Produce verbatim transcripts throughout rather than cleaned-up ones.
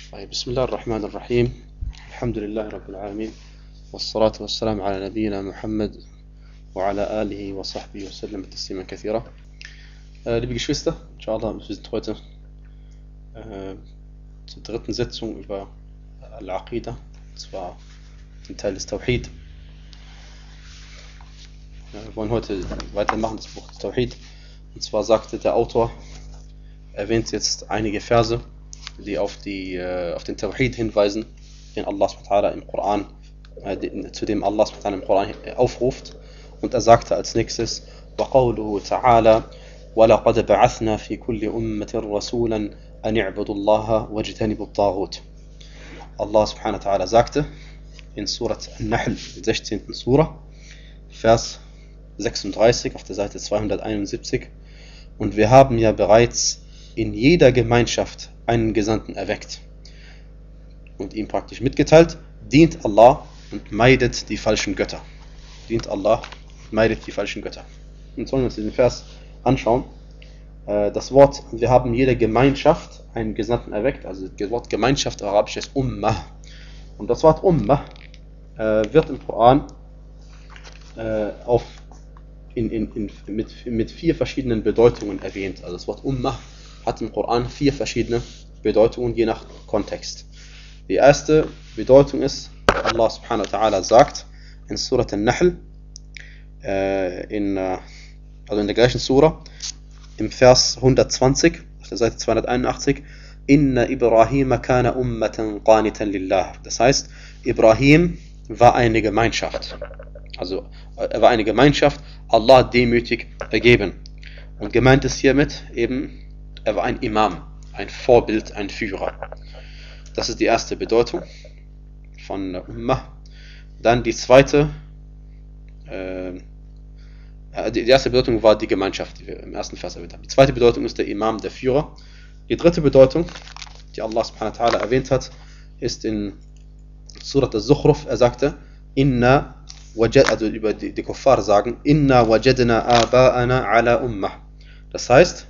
طيب بسم الله الرحمن الرحيم الحمد لله رب العالمين والصلاة والسلام على نبينا Muhammad وعلى آله وصحبه وسلم تسليما كثيرا. Äh, liebe Geschwister, inshallah, wir sind heute äh, zur dritten Sitzung über Al-Aqidah, und zwar den Teil des Tawhid. Ja, wir wollen heute weitermachen, das Buch des Tawhid. Und zwar sagte der Autor, erwähnt jetzt einige Verse, die auf, die, äh, auf den Tawhid hinweisen, den Allah subhanahu wa ta'ala im Koran, äh, den, zu dem Allah subhanahu wa ta'ala im Koran aufruft. Und er sagte als nächstes, وَقَوْلُهُ تَعَالَى وَلَقَدْ بَعَثْنَا فِي كُلِّ أُمَّةٍ رَسُولًا أَنِ اعْبُدُوا اللَّهَ وَاجْتَنِبُوا الطَّاغُوتَ. Allah subhanahu wa ta'ala sagte in Surat An-Nahl, der sechzehnten Surah, Vers sechsunddreißig auf der Seite zweihunderteinundsiebzig: Und wir haben ja bereits in jeder Gemeinschaft einen Gesandten erweckt und ihm praktisch mitgeteilt, dient Allah und meidet die falschen Götter. Dient Allah und meidet die falschen Götter. Und sollen wir uns diesen Vers anschauen. Das Wort, wir haben jede Gemeinschaft einen Gesandten erweckt, also das Wort Gemeinschaft arabisch ist Ummah. Und das Wort Ummah wird im Koran auf In, in, in, mit, mit vier verschiedenen Bedeutungen erwähnt. Also das Wort Ummah hat im Koran vier verschiedene Bedeutungen, je nach Kontext. Die erste Bedeutung ist, Allah subhanahu wa ta'ala sagt in Surat An-Nahl, äh, in, äh, also in der gleichen Surah, im Vers hundertzwanzig, auf der Seite zweihunderteinundachtzig, Inna Ibrahim kana ummatan qanitan lillah. Das heißt, Ibrahim war eine Gemeinschaft. Also er war eine Gemeinschaft, Allah demütig ergeben. Und gemeint ist hiermit eben, er war ein Imam, ein Vorbild, ein Führer. Das ist die erste Bedeutung von Ummah. Dann die zweite, äh, die erste Bedeutung war die Gemeinschaft, die wir im ersten Vers erwähnt haben. Die zweite Bedeutung ist der Imam, der Führer. Die dritte Bedeutung, die Allah subhanahu wa ta'ala erwähnt hat, ist in Surat al-Zukhruf. Er sagte, Inna also über die, die Kuffar sagen, Inna wajadna aba'ana ala ummah. Das heißt,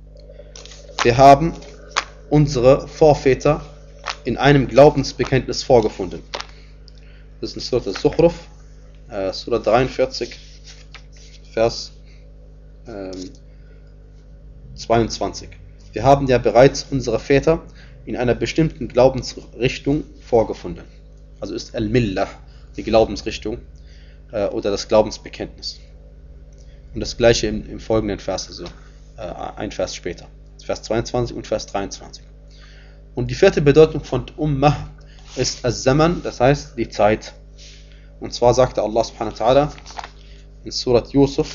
wir haben unsere Vorväter in einem Glaubensbekenntnis vorgefunden. Das ist in Surat al-Zukhruf, äh, Surat dreiundvierzig, Vers ähm, zweiundzwanzig. Wir haben ja bereits unsere Väter in einer bestimmten Glaubensrichtung vorgefunden. Also ist Al-Millah die Glaubensrichtung oder das Glaubensbekenntnis. Und das gleiche im, im folgenden Vers, also äh, ein Vers später. Vers zweiundzwanzig und Vers dreiundzwanzig. Und die vierte Bedeutung von Ummah ist Az-Zaman, das heißt die Zeit. Und zwar sagte Allah subhanahu wa ta'ala in Surat Yusuf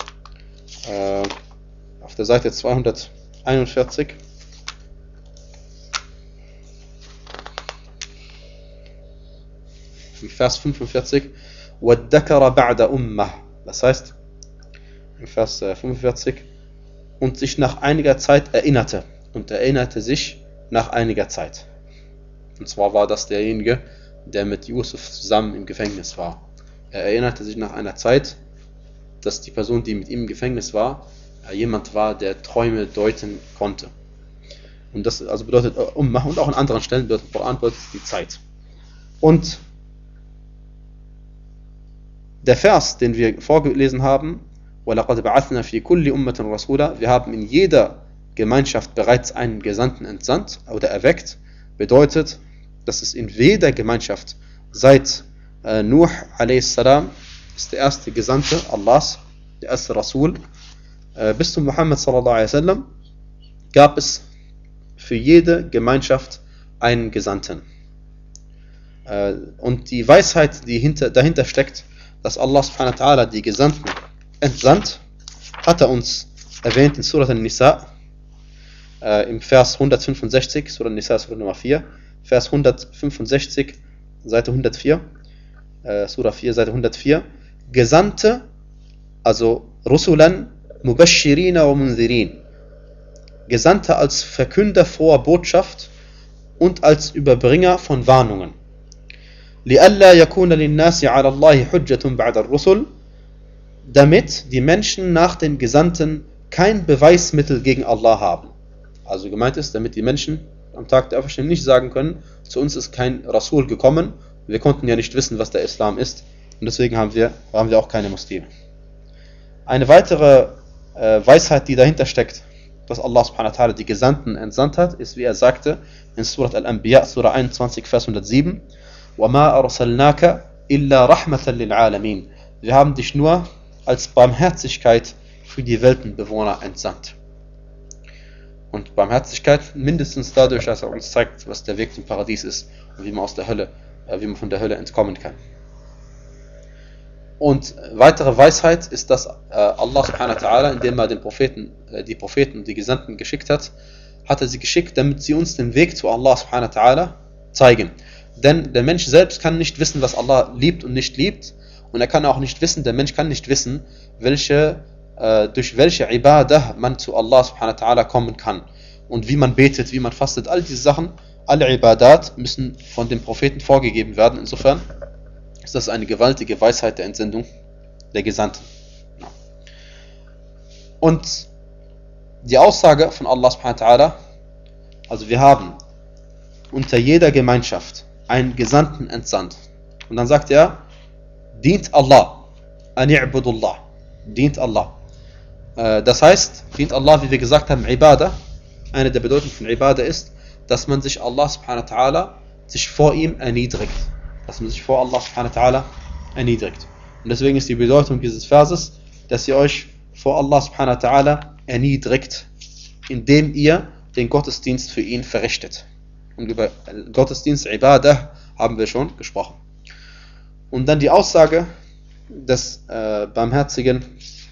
äh, auf der Seite zweihunderteinundvierzig, im Vers fünfundvierzig, وَالذَّكَرَ بَعْدَ أُمَّةٍ. Das heißt, im Vers fünfundvierzig, und sich nach einiger Zeit erinnerte. Und erinnerte sich nach einiger Zeit. Und zwar war das derjenige, der mit Yusuf zusammen im Gefängnis war. Er erinnerte sich nach einer Zeit, dass die Person, die mit ihm im Gefängnis war, jemand war, der Träume deuten konnte. Und das also bedeutet Ummah, und auch an anderen Stellen bedeutet Koran bedeutet die Zeit. Und der Vers, den wir vorgelesen haben, وَلَقَدْ بَعَثْنَا فِي كُلِّ أُمَّةٍ رَسُولًا, wir haben in jeder Gemeinschaft bereits einen Gesandten entsandt oder erweckt, bedeutet, dass es in jeder Gemeinschaft seit äh, Nuh a s. ist der erste Gesandte Allahs, der erste Rasul, äh, bis zu Muhammad sallallahu alaihi wasallam gab es für jede Gemeinschaft einen Gesandten. Äh, und die Weisheit, die hinter, dahinter steckt, dass Allah subhanahu wa ta'ala die Gesandten entsandt, hat er uns erwähnt in Surat An-Nisa, äh, im Vers hundertfünfundsechzig, Surat An-Nisa, Surat Nummer vier, Vers hundertfünfundsechzig, Seite hundertvier, äh, Surah vier, Seite hundertvier, Gesandte, also Rusulan Mubashirina wa Munzirin, Gesandte als Verkünder froher Botschaft und als Überbringer von Warnungen. لِأَلَّا يَكُونَ لِلنَّاسِ عَلَى اللَّهِ حُجَّةٌ بَعْدَ الرُّسُلِ, damit die Menschen nach den Gesandten kein Beweismittel gegen Allah haben. Also gemeint ist, damit die Menschen am Tag der Auferstehung nicht sagen können, zu uns ist kein Rasul gekommen, wir konnten ja nicht wissen, was der Islam ist, und deswegen haben wir, haben wir auch keine Muslime. Eine weitere äh, Weisheit, die dahinter steckt, dass Allah subhanahu wa ta'ala die Gesandten entsandt hat, ist, wie er sagte in Surat Al-Anbiya, Surah einundzwanzig, Vers hundertsieben, وَمَا أَرْسَلْنَاكَ إِلَّا رَحْمَةً لِلْعَالَمِينَ. Wir haben dich nur als Barmherzigkeit für die Weltenbewohner entsandt. Und Barmherzigkeit mindestens dadurch, dass er uns zeigt, was der Weg zum Paradies ist und wie man aus der Hölle, äh, wie man von der Hölle entkommen kann. Und weitere Weisheit ist, dass äh, Allah subhanahu wa ta'ala, indem er den Propheten, äh, die Propheten und die Gesandten geschickt hat, hat er sie geschickt, damit sie uns den Weg zu Allah subhanahu wa ta'ala zeigen. Denn der Mensch selbst kann nicht wissen, was Allah liebt und nicht liebt. Und er kann auch nicht wissen, der Mensch kann nicht wissen, welche, äh, durch welche Ibadah man zu Allah subhanahu wa ta'ala kommen kann. Und wie man betet, wie man fastet, all diese Sachen, alle Ibadat müssen von dem Propheten vorgegeben werden. Insofern ist das eine gewaltige Weisheit der Entsendung der Gesandten. Ja. Und die Aussage von Allah subhanahu wa ta'ala, also wir haben unter jeder Gemeinschaft einen Gesandten entsandt. Und dann sagt er, dient Allah, ani'budullah, dient Allah. Das heißt, dient Allah, wie wir gesagt haben, Ibadah. Eine der Bedeutungen von Ibadah ist, dass man sich Allah subhanahu wa ta'ala, sich vor ihm erniedrigt. Dass man sich vor Allah subhanahu wa ta'ala erniedrigt. Und deswegen ist die Bedeutung dieses Verses, dass ihr euch vor Allah subhanahu wa ta'ala erniedrigt, indem ihr den Gottesdienst für ihn verrichtet. Und über Gottesdienst, Ibadah, haben wir schon gesprochen. Und dann die Aussage des äh, barmherzigen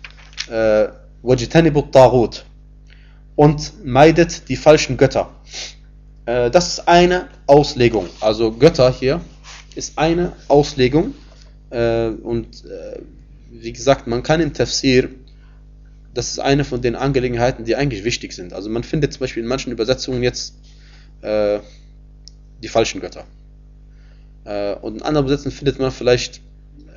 Wajtanibu Taghut, und meidet die falschen Götter. Äh, das ist eine Auslegung. Also Götter hier ist eine Auslegung. Äh, und äh, wie gesagt, man kann im Tafsir, das ist eine von den Angelegenheiten, die eigentlich wichtig sind. Also man findet zum Beispiel in manchen Übersetzungen jetzt äh, die falschen Götter. Äh, und in anderen Übersetzungen findet man vielleicht äh,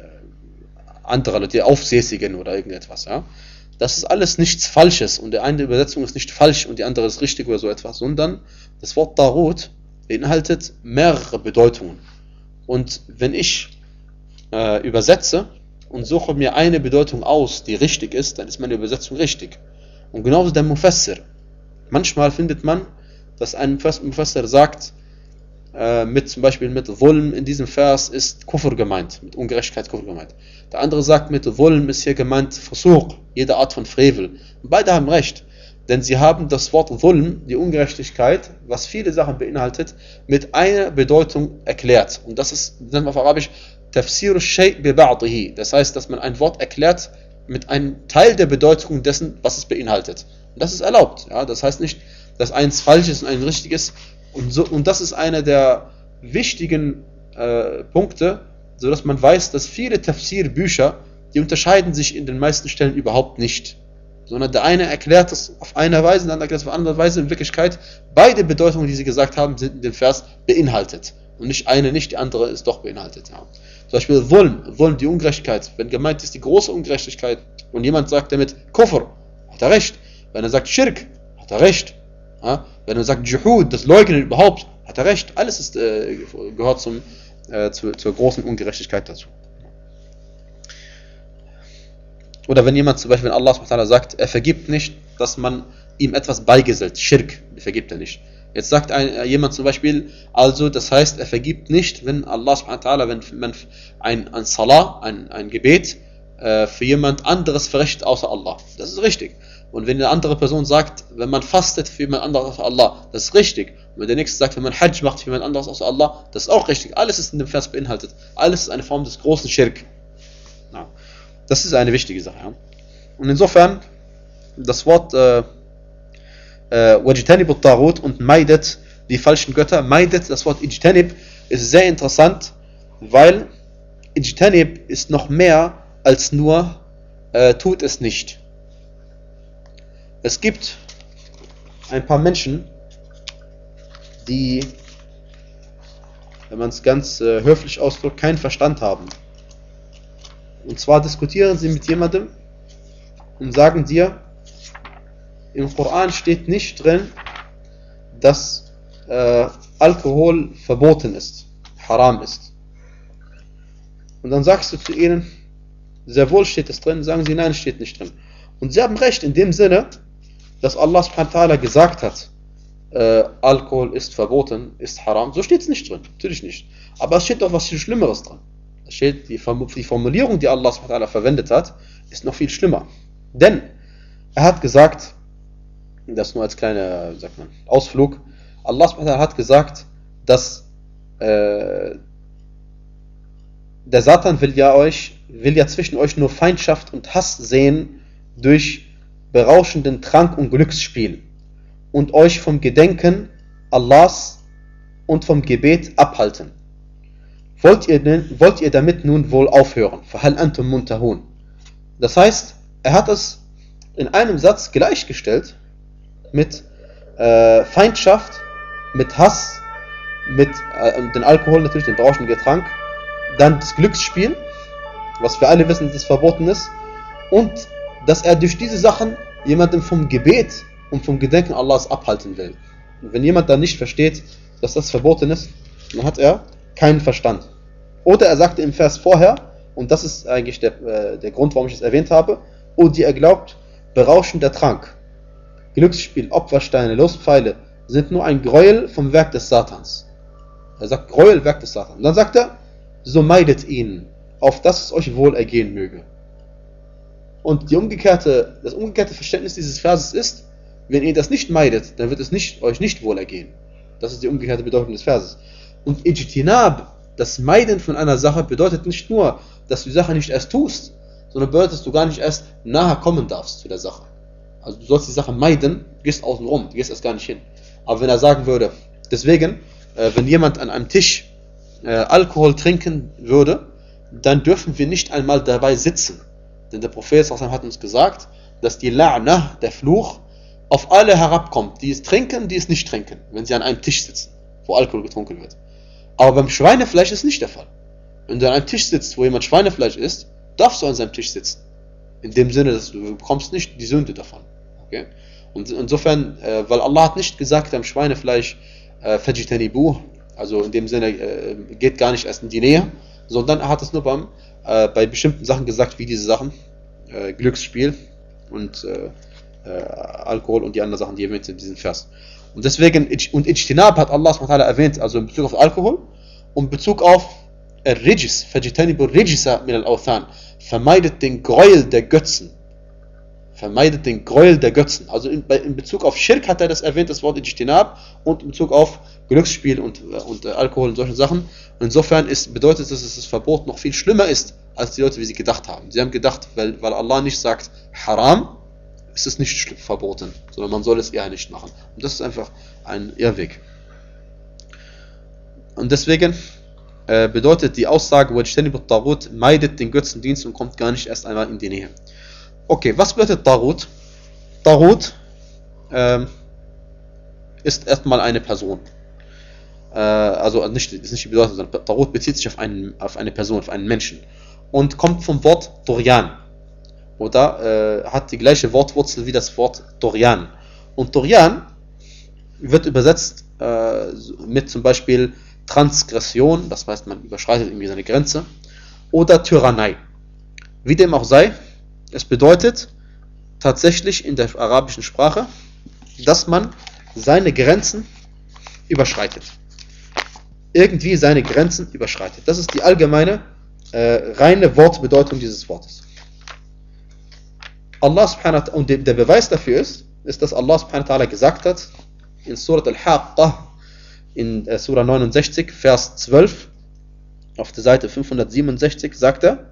andere Leute, die Aufsässigen oder irgendetwas. Ja? Das ist alles nichts Falsches, und die eine Übersetzung ist nicht falsch und die andere ist richtig oder so etwas, sondern das Wort Taghut beinhaltet mehrere Bedeutungen. Und wenn ich äh, übersetze und suche mir eine Bedeutung aus, die richtig ist, dann ist meine Übersetzung richtig. Und genauso der Mufassir. Manchmal findet man, dass ein Mufassir sagt, äh, mit zum Beispiel mit Zulm in diesem Vers ist Kufr gemeint, mit Ungerechtigkeit Kufr gemeint. Der andere sagt, mit Zulm ist hier gemeint Fusuq, jede Art von Frevel. Und beide haben recht, denn sie haben das Wort Zulm, die Ungerechtigkeit, was viele Sachen beinhaltet, mit einer Bedeutung erklärt. Und das ist, das nennt man auf Arabisch, Tafsir al-Shay' bi ba'dihi. Das heißt, dass man ein Wort erklärt mit einem Teil der Bedeutung dessen, was es beinhaltet. Und das ist erlaubt. Ja? Das heißt nicht, dass eins falsch ist und ein richtig ist. Und, so, und das ist einer der wichtigen äh, Punkte, sodass man weiß, dass viele Tafsir-Bücher, die unterscheiden sich in den meisten Stellen überhaupt nicht. Sondern der eine erklärt es auf eine Weise, der andere erklärt es auf eine andere Weise. In Wirklichkeit, beide Bedeutungen, die sie gesagt haben, sind in dem Vers beinhaltet. Und nicht eine nicht, die andere ist doch beinhaltet. Ja. Zum Beispiel Zulm, Zulm, die Ungerechtigkeit. Wenn gemeint ist die große Ungerechtigkeit und jemand sagt damit Kufr, hat er recht. Wenn er sagt Schirk, hat er recht. Ja. Wenn er sagt Juhud, das Leugnen überhaupt, hat er recht. Alles ist, äh, gehört zum, äh, zu, zur großen Ungerechtigkeit dazu. Oder wenn jemand zum Beispiel, wenn Allah sagt, er vergibt nicht, dass man ihm etwas beigesellt, Schirk, vergibt er nicht. Jetzt sagt ein, jemand zum Beispiel, also das heißt, er vergibt nicht, wenn Allah, wenn man ein, ein Salah, ein, ein Gebet äh, für jemand anderes verrichtet außer Allah. Das ist richtig. Und wenn eine andere Person sagt, wenn man fastet für jemand anderes außer Allah, das ist richtig. Und wenn der nächste sagt, wenn man Hajj macht für jemand anderes außer Allah, das ist auch richtig. Alles ist in dem Vers beinhaltet. Alles ist eine Form des großen Schirk. Ja. Das ist eine wichtige Sache. Ja. Und insofern, das Wort äh, Wajtanib Taghut und meidet die falschen Götter, meidet, das Wort Ijtanib ist sehr interessant, weil Ijtanib ist noch mehr als nur äh, tut es nicht. Es gibt ein paar Menschen, die, wenn man es ganz äh, höflich ausdrückt, keinen Verstand haben. Und zwar diskutieren sie mit jemandem und sagen dir, im Koran steht nicht drin, dass äh, Alkohol verboten ist, haram ist. Und dann sagst du zu ihnen, sehr wohl steht es drin, sagen sie, nein, es steht nicht drin. Und sie haben recht in dem Sinne, dass Allah subhanahu wa ta'ala gesagt hat, äh, Alkohol ist verboten, ist haram. So steht es nicht drin, natürlich nicht. Aber es steht doch was viel Schlimmeres drin. Es steht, die, die Formulierung, die Allah subhanahu wa ta'ala verwendet hat, ist noch viel schlimmer. Denn er hat gesagt, das nur als kleiner, sagt man, Ausflug, Allah subhanahu wa ta'ala hat gesagt, dass äh, der Satan will ja euch, will ja zwischen euch nur Feindschaft und Hass sehen durch berauschenden Trank und Glücksspiel und euch vom Gedenken Allahs und vom Gebet abhalten. Wollt ihr, denn, wollt ihr damit nun wohl aufhören? فَهَلْ أَنْتُمْ مُنْتَهُونَ. Das heißt, er hat es in einem Satz gleichgestellt mit äh, Feindschaft, mit Hass, mit äh, den Alkohol, natürlich den berauschenden Getränk, dann das Glücksspiel, was wir alle wissen, dass es verboten ist, und dass er durch diese Sachen jemanden vom Gebet und vom Gedenken Allahs abhalten will. Und wenn jemand dann nicht versteht, dass das verboten ist, dann hat er keinen Verstand. Oder er sagte im Vers vorher, und das ist eigentlich der, äh, der Grund, warum ich es erwähnt habe, O die er glaubt, berauschender Trank, Glücksspiel, Opfersteine, Lustpfeile sind nur ein Gräuel vom Werk des Satans. Er sagt Gräuel, Werk des Satans. Und dann sagt er, so meidet ihn, auf dass es euch wohl ergehen möge. Und die umgekehrte, das umgekehrte Verständnis dieses Verses ist, wenn ihr das nicht meidet, dann wird es nicht, euch nicht wohl ergehen. Das ist die umgekehrte Bedeutung des Verses. Und Ijtinab, das Meiden von einer Sache, bedeutet nicht nur, dass du die Sache nicht erst tust, sondern bedeutet, dass du gar nicht erst nahe kommen darfst zu der Sache. Also du sollst die Sache meiden, du gehst außen rum, du gehst erst gar nicht hin. Aber wenn er sagen würde, deswegen, äh, wenn jemand an einem Tisch äh, Alkohol trinken würde, dann dürfen wir nicht einmal dabei sitzen. Denn der Prophet hat uns gesagt, dass die La'na, der Fluch, auf alle herabkommt, die es trinken, die es nicht trinken, wenn sie an einem Tisch sitzen, wo Alkohol getrunken wird. Aber beim Schweinefleisch ist nicht der Fall. Wenn du an einem Tisch sitzt, wo jemand Schweinefleisch isst, darfst du an seinem Tisch sitzen. In dem Sinne, dass du bekommst nicht die Sünde davon. Okay? Und insofern, äh, weil Allah hat nicht gesagt, am Schweinefleisch äh, Fajitanibu, also in dem Sinne, äh, geht gar nicht erst in die Nähe, sondern er hat es nur beim, äh, bei bestimmten Sachen gesagt, wie diese Sachen, äh, Glücksspiel und äh, äh, Alkohol und die anderen Sachen, die erwähnt sind in diesem Vers. Und deswegen, und Ijtinab hat Allah subhanahu wa ta'ala erwähnt, also in Bezug auf Alkohol und in Bezug auf Rijis, Fajitanibu Rijisa min al-Awthan, vermeidet den Gräuel der Götzen. Vermeidet den Gräuel der Götzen. Also in, in Bezug auf Schirk hat er das erwähnt, das Wort Ijtinab, und in Bezug auf Glücksspiel und, und äh, Alkohol und solche Sachen. Und insofern ist, bedeutet das, dass das Verbot noch viel schlimmer ist, als die Leute, wie sie gedacht haben. Sie haben gedacht, weil, weil Allah nicht sagt Haram, ist es nicht verboten, sondern man soll es eher nicht machen. Und das ist einfach ein Irrweg. Und deswegen äh, bedeutet die Aussage, meidet den Götzendienst und kommt gar nicht erst einmal in die Nähe. Okay, was bedeutet Taghut? Taghut ähm, ist erstmal eine Person. Äh, also nicht, ist nicht die Bedeutung, sondern Taghut bezieht sich auf, einen, auf eine Person, auf einen Menschen. Und kommt vom Wort Dorian. Oder äh, hat die gleiche Wortwurzel wie das Wort Dorian. Und Dorian wird übersetzt äh, mit zum Beispiel Transgression, das heißt, man überschreitet irgendwie seine Grenze, oder Tyrannei. Wie dem auch sei, es bedeutet tatsächlich in der arabischen Sprache, dass man seine Grenzen überschreitet. Irgendwie seine Grenzen überschreitet. Das ist die allgemeine, äh, reine Wortbedeutung dieses Wortes. Allah subhanahu wa ta'ala, und der Beweis dafür ist, ist, dass Allah subhanahu wa ta'ala gesagt hat, in Surat Al-Haqqah, in äh, Surah neunundsechzig, Vers zwölf, auf der Seite fünfhundertsiebenundsechzig, sagt er,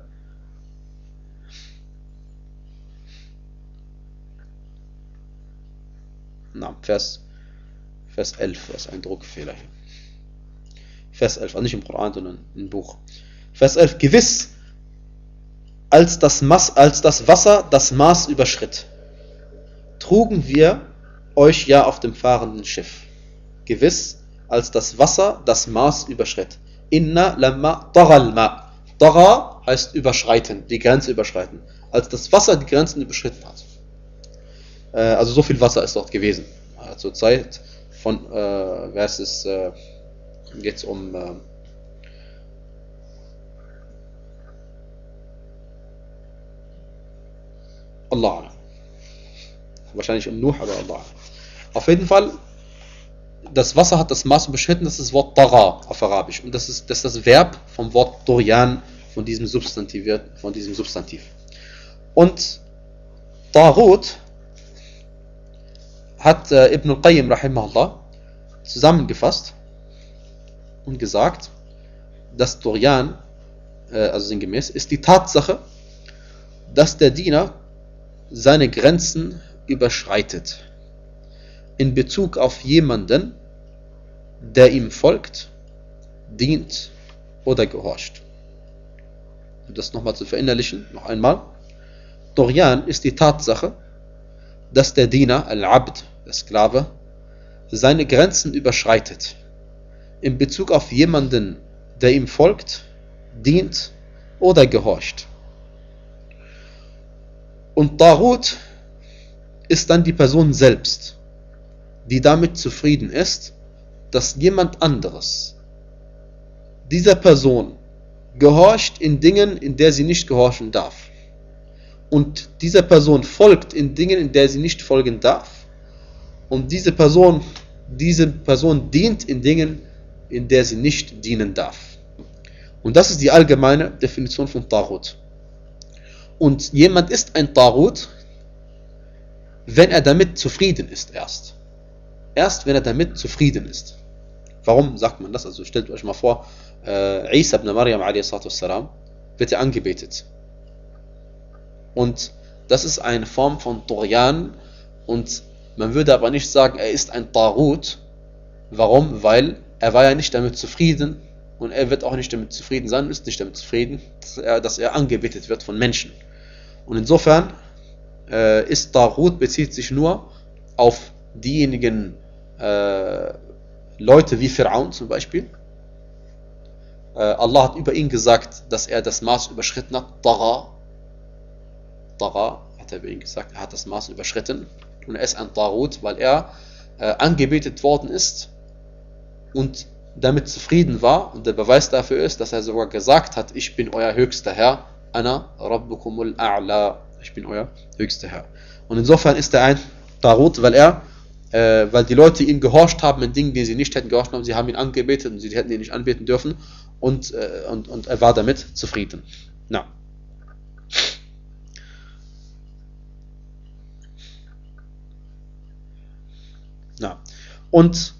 na, Vers, Vers elf, das ist ein Druckfehler hier. Vers elf, also nicht im Koran, sondern im Buch. Vers elf, gewiss, als das, Mas, als das Wasser das Maß überschritt, trugen wir euch ja auf dem fahrenden Schiff. Gewiss, als das Wasser das Maß überschritt. Inna lamma taghal ma. Tagha heißt überschreiten, die Grenze überschreiten. Als das Wasser die Grenzen überschritten hat. Äh, also so viel Wasser ist dort gewesen. Äh, zur Zeit von, äh, wer ist es, äh, geht es um, äh, Allah. Wahrscheinlich um Nuh, aber Allah. Auf jeden Fall, das Wasser hat das Maß überschritten, das ist das Wort Tagha auf Arabisch. Und das ist, das ist das Verb vom Wort Tughyan, von diesem Substantiv. Von diesem Substantiv. Und Taghut hat äh, Ibn al-Qayyim rahimahullah zusammengefasst und gesagt, dass Tughyan, äh, also sinngemäß, ist die Tatsache, dass der Diener seine Grenzen überschreitet in Bezug auf jemanden, der ihm folgt, dient oder gehorcht. Um das nochmal zu verinnerlichen, noch einmal. Tughyan ist die Tatsache, dass der Diener, Al-Abd, der Sklave, seine Grenzen überschreitet in Bezug auf jemanden, der ihm folgt, dient oder gehorcht. Und Taghut ist dann die Person selbst, die damit zufrieden ist, dass jemand anderes dieser Person gehorcht in Dingen, in der sie nicht gehorchen darf. Und dieser Person folgt in Dingen, in der sie nicht folgen darf. Und diese Person, diese Person dient in Dingen, in der sie nicht dienen darf. Und das ist die allgemeine Definition von Taghut. Und jemand ist ein Taghut, wenn er damit zufrieden ist erst. Erst wenn er damit zufrieden ist. Warum sagt man das? Also stellt euch mal vor, äh, Isa ibn Maryam a s. wird er angebetet. Und das ist eine Form von Tughyan, und man würde aber nicht sagen, er ist ein Taghut. Warum? Weil er war ja nicht damit zufrieden, und er wird auch nicht damit zufrieden sein, ist nicht damit zufrieden, dass er, dass er angebetet wird von Menschen. Und insofern äh, ist Taghut bezieht sich nur auf diejenigen äh, Leute wie Fir'aun zum Beispiel. Äh, Allah hat über ihn gesagt, dass er das Maß überschritten hat. Tagha. Tagha hat er über ihn gesagt, er hat das Maß überschritten. Und er ist ein Taghut, weil er äh, angebetet worden ist und damit zufrieden war. Und der Beweis dafür ist, dass er sogar gesagt hat, ich bin euer höchster Herr. Ana Rabbukumul A'la. Ich bin euer höchster Herr. Und insofern ist er ein Taghut, weil er Äh, weil die Leute ihm gehorcht haben in Dingen, die sie nicht hätten gehorcht haben. Sie haben ihn angebetet und sie hätten ihn nicht anbeten dürfen, und, äh, und, und er war damit zufrieden. Na. Na. Und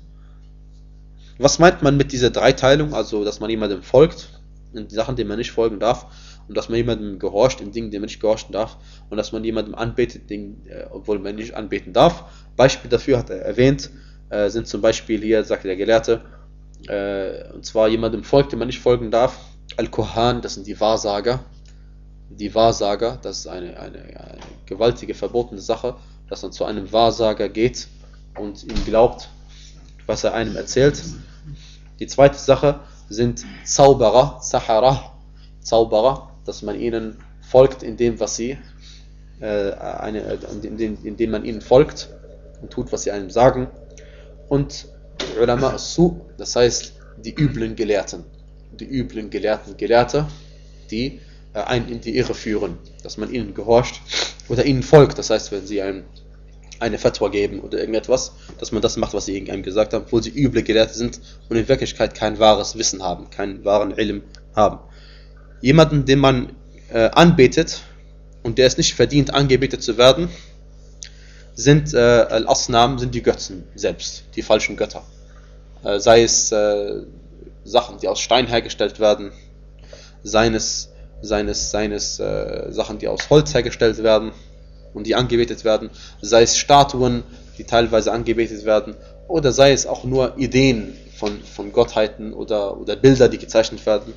was meint man mit dieser Dreiteilung? Also, dass man jemandem folgt in Sachen, denen man nicht folgen darf, und dass man jemandem gehorcht in Dingen, denen man nicht gehorchen darf, und dass man jemandem anbetet, Dingen, äh, obwohl man nicht anbeten darf. Beispiel dafür hat er erwähnt, äh, sind zum Beispiel hier, sagt der Gelehrte, äh, und zwar jemandem folgt, dem man nicht folgen darf. Al-Kuhan, das sind die Wahrsager. Die Wahrsager, das ist eine, eine, eine gewaltige, verbotene Sache, dass man zu einem Wahrsager geht und ihm glaubt, was er einem erzählt. Die zweite Sache sind Zauberer, Sahara, Zauberer, dass man ihnen folgt in dem, was sie, äh, eine, in, dem, in dem man ihnen folgt und tut, was sie einem sagen. Und Ulama Su, das heißt die üblen Gelehrten, die üblen Gelehrten, Gelehrte, die äh, einen in die Irre führen, dass man ihnen gehorcht oder ihnen folgt. Das heißt, wenn sie einem eine Fatwa geben oder irgendetwas, dass man das macht, was sie irgendeinem gesagt haben, obwohl sie üble Gelehrte sind und in Wirklichkeit kein wahres Wissen haben, keinen wahren Ilm haben. Jemanden, den man äh, anbetet und der es nicht verdient, angebetet zu werden, sind äh, Al-Asnam, sind die Götzen selbst, die falschen Götter. Äh, sei es äh, Sachen, die aus Stein hergestellt werden, seines, seines, seines äh, Sachen, die aus Holz hergestellt werden und die angebetet werden, sei es Statuen, die teilweise angebetet werden, oder sei es auch nur Ideen von, von Gottheiten oder, oder Bilder, die gezeichnet werden.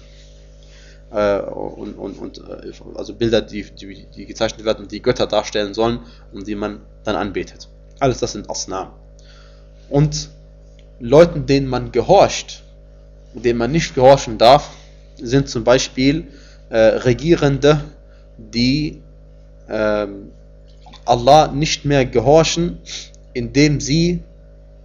Und, und, und also Bilder, die, die, die gezeichnet werden, die Götter darstellen sollen und die man dann anbetet. Alles das sind Asnam. Und Leuten, denen man gehorcht und denen man nicht gehorchen darf, sind zum Beispiel äh, Regierende, die äh, Allah nicht mehr gehorchen, indem sie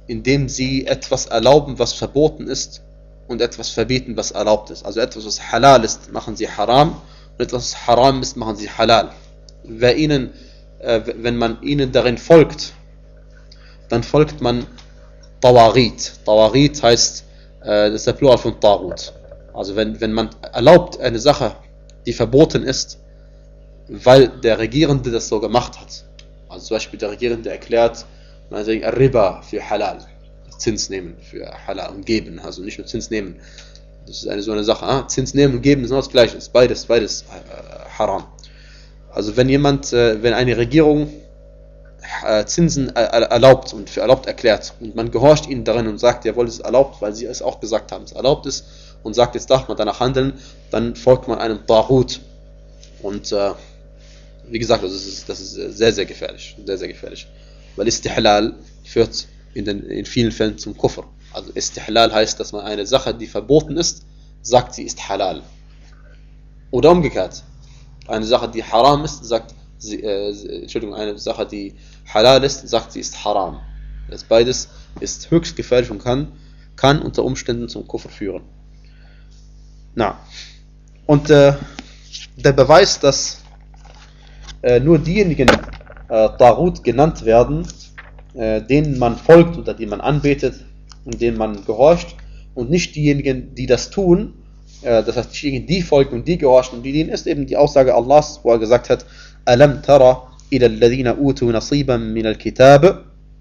indem sie etwas erlauben, was verboten ist, und etwas verbieten, was erlaubt ist. Also etwas, was halal ist, machen sie haram, und etwas, was haram ist, machen sie halal. Wer ihnen, äh, wenn man ihnen darin folgt, dann folgt man Tawarit. Tawarit heißt, äh, das ist der Plural von Tagut. Also wenn, wenn man erlaubt eine Sache, die verboten ist, weil der Regierende das so gemacht hat. Also zum Beispiel der Regierende erklärt, man sagt Riba für Halal, Zins nehmen für Halal und geben, also nicht nur Zins nehmen. Das ist eine so eine Sache. Ah? Zins nehmen und geben ist immer das Gleiche, ist beides, beides äh, haram. Also wenn jemand, äh, wenn eine Regierung äh, Zinsen äh, erlaubt und für erlaubt erklärt und man gehorcht ihnen darin und sagt, jawohl, es ist erlaubt, weil sie es auch gesagt haben, es erlaubt ist und sagt, jetzt darf man danach handeln, dann folgt man einem Taghut. Und äh, wie gesagt, das ist, das ist sehr, sehr gefährlich, sehr, sehr gefährlich. Weil Istihlal führt in, den, in vielen Fällen zum Kufr. Also Istihlal heißt, dass man eine Sache, die verboten ist, sagt, sie ist halal. Oder umgekehrt. Eine Sache, die haram ist, sagt sie, äh, Entschuldigung, eine Sache, die halal ist, sagt, sie ist haram. Das beides ist höchst gefährlich und kann, kann unter Umständen zum Kufr führen. Na. Und äh, der Beweis, dass äh, nur diejenigen äh, Taghut genannt werden, äh, denen man folgt oder die man anbetet und denen man gehorcht, und nicht diejenigen, die das tun, äh, das heißt diejenigen, die folgen und die gehorchen und die dienen, ist eben die Aussage Allahs, wo er gesagt hat, Alam tara ila alladhina utu nasiban min al-kitab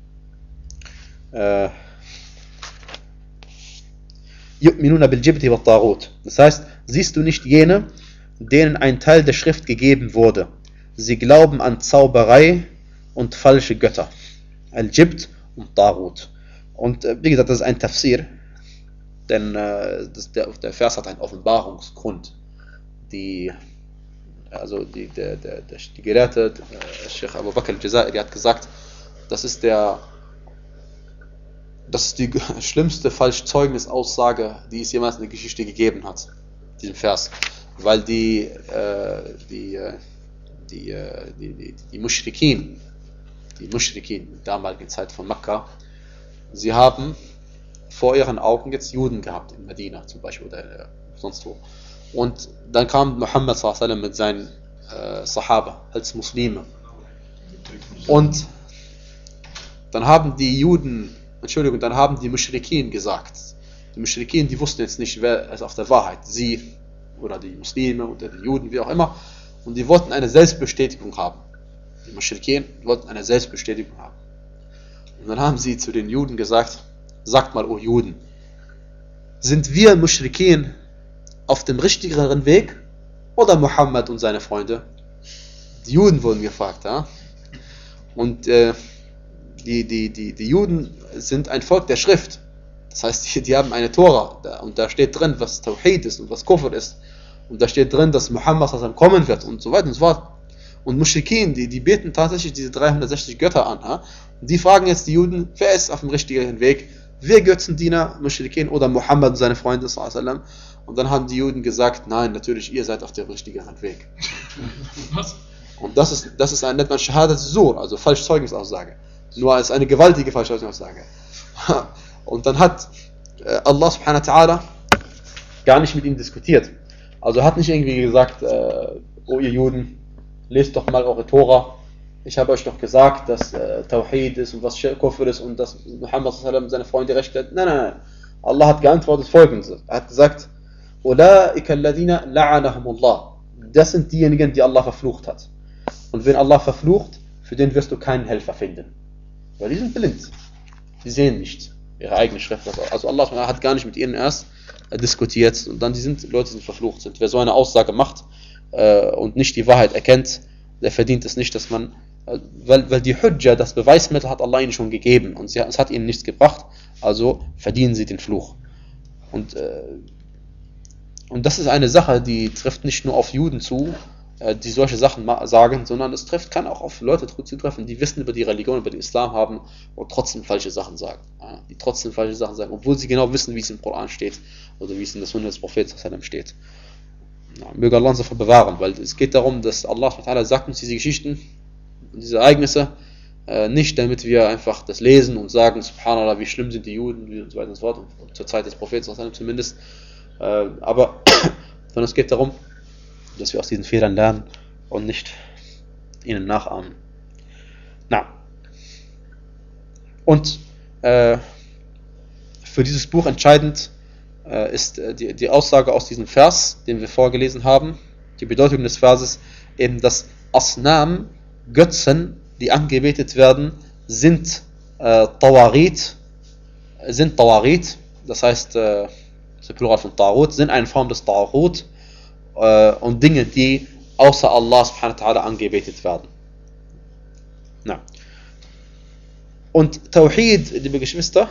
yu'minuna bil jibti wa taghut. Das heißt, siehst du nicht jene, denen ein Teil der Schrift gegeben wurde? Sie glauben an Zauberei und falsche Götter. Al-Jibt und Taghut. Und äh, wie gesagt, das ist ein Tafsir, denn äh, das, der, der Vers hat einen Offenbarungsgrund. Die, also die, der, der, der, die Gelehrte, äh, Sheikh Abu Bakr al-Jazairi hat gesagt, das ist der das ist die schlimmste Falschzeugnisaussage, die es jemals in der Geschichte gegeben hat, diesem Vers. Weil die, äh, die, die, die, die, die Mushrikin, die Mushrikin in der damaligen Zeit von Mekka, sie haben vor ihren Augen jetzt Juden gehabt, in Medina zum Beispiel oder äh, sonst wo. Und dann kam Muhammad sallallahu alaihi wasallam mit seinen äh, Sahaba als Muslime. Und dann haben die Juden, Entschuldigung, dann haben die Mushrikin gesagt, die Mushrikin, die wussten jetzt nicht, wer ist auf der Wahrheit, sie oder die Muslime oder die Juden, wie auch immer, und die wollten eine Selbstbestätigung haben. Die Mushrikin wollten eine Selbstbestätigung haben. Und dann haben sie zu den Juden gesagt, sagt mal, o Juden, sind wir Mushrikin auf dem richtigeren Weg oder Muhammad und seine Freunde? Die Juden wurden gefragt, ja? Und äh, die, die, die, die Juden sind ein Volk der Schrift. Das heißt, die, die haben eine Tora da, und da steht drin, was Tawhid ist und was Kufr ist. Und da steht drin, dass Muhammad kommen wird und so weiter und so fort. Und Mushrikin, die, die beten tatsächlich diese dreihundertsechzig Götter an. Ja? Und die fragen jetzt die Juden, wer ist auf dem richtigen Weg? Wir Götzendiener, Mushrikin oder Muhammad und seine Freunde? Und dann haben die Juden gesagt, nein, natürlich, ihr seid auf dem richtigen Weg. Was? Und das ist, das ist ein, nennt man Shahadat Zur, also Falschzeugnisaussage. Nur als eine gewaltige Falschzeugnisaussage. Und dann hat äh, Allah subhanahu wa ta'ala gar nicht mit ihnen diskutiert. Also hat nicht irgendwie gesagt, äh, oh ihr Juden, lest doch mal eure Tora. Ich habe euch doch gesagt, dass äh, Tawhid ist und was Kufr ist und dass Muhammad seine Freunde recht hat. Nein, nein, nein. Allah hat geantwortet folgendes. Er hat gesagt, Ulaika alladhina la'anahumullah. Das sind diejenigen, die Allah verflucht hat. Und wenn Allah verflucht, für den wirst du keinen Helfer finden. Weil die sind blind. Die sehen nicht ihre eigene Schrift. Also Allah hat gar nicht mit ihnen erst äh, diskutiert. Und dann die sind, Leute sind verflucht sind. Wer so eine Aussage macht äh, und nicht die Wahrheit erkennt, der verdient es nicht, dass man, äh, weil, weil die Hujja, das Beweismittel hat Allah ihnen schon gegeben und sie, es hat ihnen nichts gebracht, also verdienen sie den Fluch. Und, äh, und das ist eine Sache, die trifft nicht nur auf Juden zu, die solche Sachen sagen, sondern es trifft, kann auch auf Leute zutreffen, die Wissen über die Religion, über den Islam haben und trotzdem falsche Sachen sagen. Die trotzdem falsche Sachen sagen, obwohl sie genau wissen, wie es im Koran steht oder wie es in der Sunna des Propheten steht. Ja, möge Allah uns davor bewahren, weil es geht darum, dass Allah sagt uns diese Geschichten, diese Ereignisse, Äh, nicht damit wir einfach das lesen und sagen, Subhanallah, wie schlimm sind die Juden und so weiter und so fort, und zur Zeit des Propheten zumindest. Äh, aber sondern es geht darum, dass wir aus diesen Fehlern lernen und nicht ihnen nachahmen. Na. Und äh, für dieses Buch entscheidend äh, ist äh, die, die Aussage aus diesem Vers, den wir vorgelesen haben, die Bedeutung des Verses, eben, dass Asnam, Götzen, die angebetet werden, sind äh, Tawarit, sind Tawarit, das heißt, äh, das ist der Plural von Tarut, sind eine Form des Tarut äh, und Dinge, die außer Allah subhanahu wa ta'ala angebetet werden. Na. Und Tawhid, liebe Geschwister,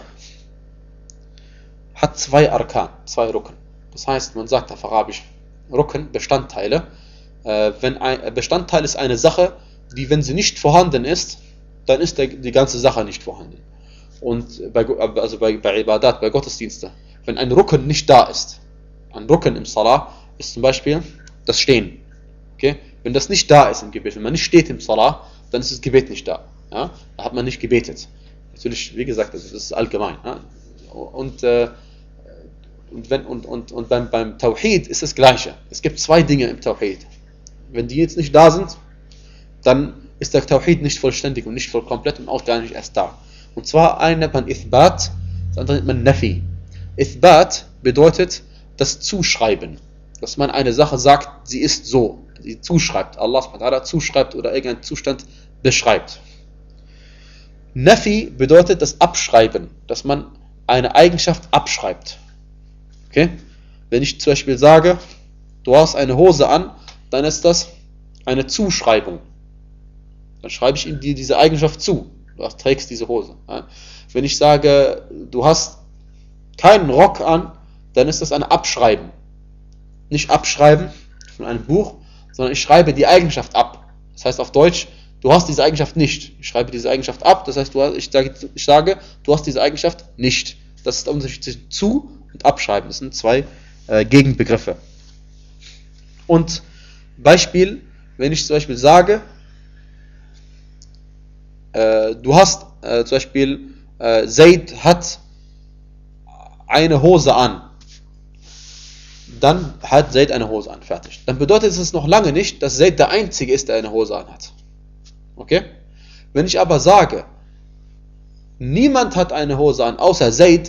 hat zwei Arkan, zwei Rukn. Das heißt, man sagt auf Arabisch Rukn, Bestandteile. Äh, wenn ein Bestandteil ist eine Sache, die, wenn sie nicht vorhanden ist, dann ist der, die ganze Sache nicht vorhanden. Und bei, also bei, bei Ibadat, bei Gottesdiensten, wenn ein Rukn nicht da ist, ein Rukn im Salah ist zum Beispiel das Stehen. Okay? Wenn das nicht da ist im Gebet, wenn man nicht steht im Salah, dann ist das Gebet nicht da. Ja? Da hat man nicht gebetet. Natürlich, wie gesagt, das ist allgemein. Ja? Und, äh, und, wenn, und, und, und beim, beim Tawhid ist das Gleiche. Es gibt zwei Dinge im Tawhid. Wenn die jetzt nicht da sind, dann ist der Tawhid nicht vollständig und nicht voll komplett und auch gar nicht erst da. Und zwar eine nennt man Ithbat, das andere nennt man Nafi. Ithbat bedeutet das Zuschreiben. Dass man eine Sache sagt, sie ist so. Sie zuschreibt. Allah subhanahu wa ta'ala zuschreibt oder irgendeinen Zustand beschreibt. Nafi bedeutet das Abschreiben. Dass man eine Eigenschaft abschreibt. Okay? Wenn ich zum Beispiel sage, du hast eine Hose an, dann ist das eine Zuschreibung. Dann schreibe ich ihm die, diese Eigenschaft zu. Du trägst diese Hose. Ja. Wenn ich sage, du hast keinen Rock an, dann ist das ein Abschreiben. Nicht Abschreiben von einem Buch, sondern ich schreibe die Eigenschaft ab. Das heißt auf Deutsch, du hast diese Eigenschaft nicht. Ich schreibe diese Eigenschaft ab, das heißt, du hast, ich, sage, ich sage, du hast diese Eigenschaft nicht. Das ist der Unterschied zwischen zu und abschreiben. Das sind zwei äh, Gegenbegriffe. Und Beispiel, wenn ich zum Beispiel sage, äh, du hast äh, zum Beispiel, äh, Zaid hat eine Hose an, dann hat Zaid eine Hose an, fertig. Dann bedeutet es noch lange nicht, dass Zaid der Einzige ist, der eine Hose an hat. Okay? Wenn ich aber sage, niemand hat eine Hose an, außer Zaid,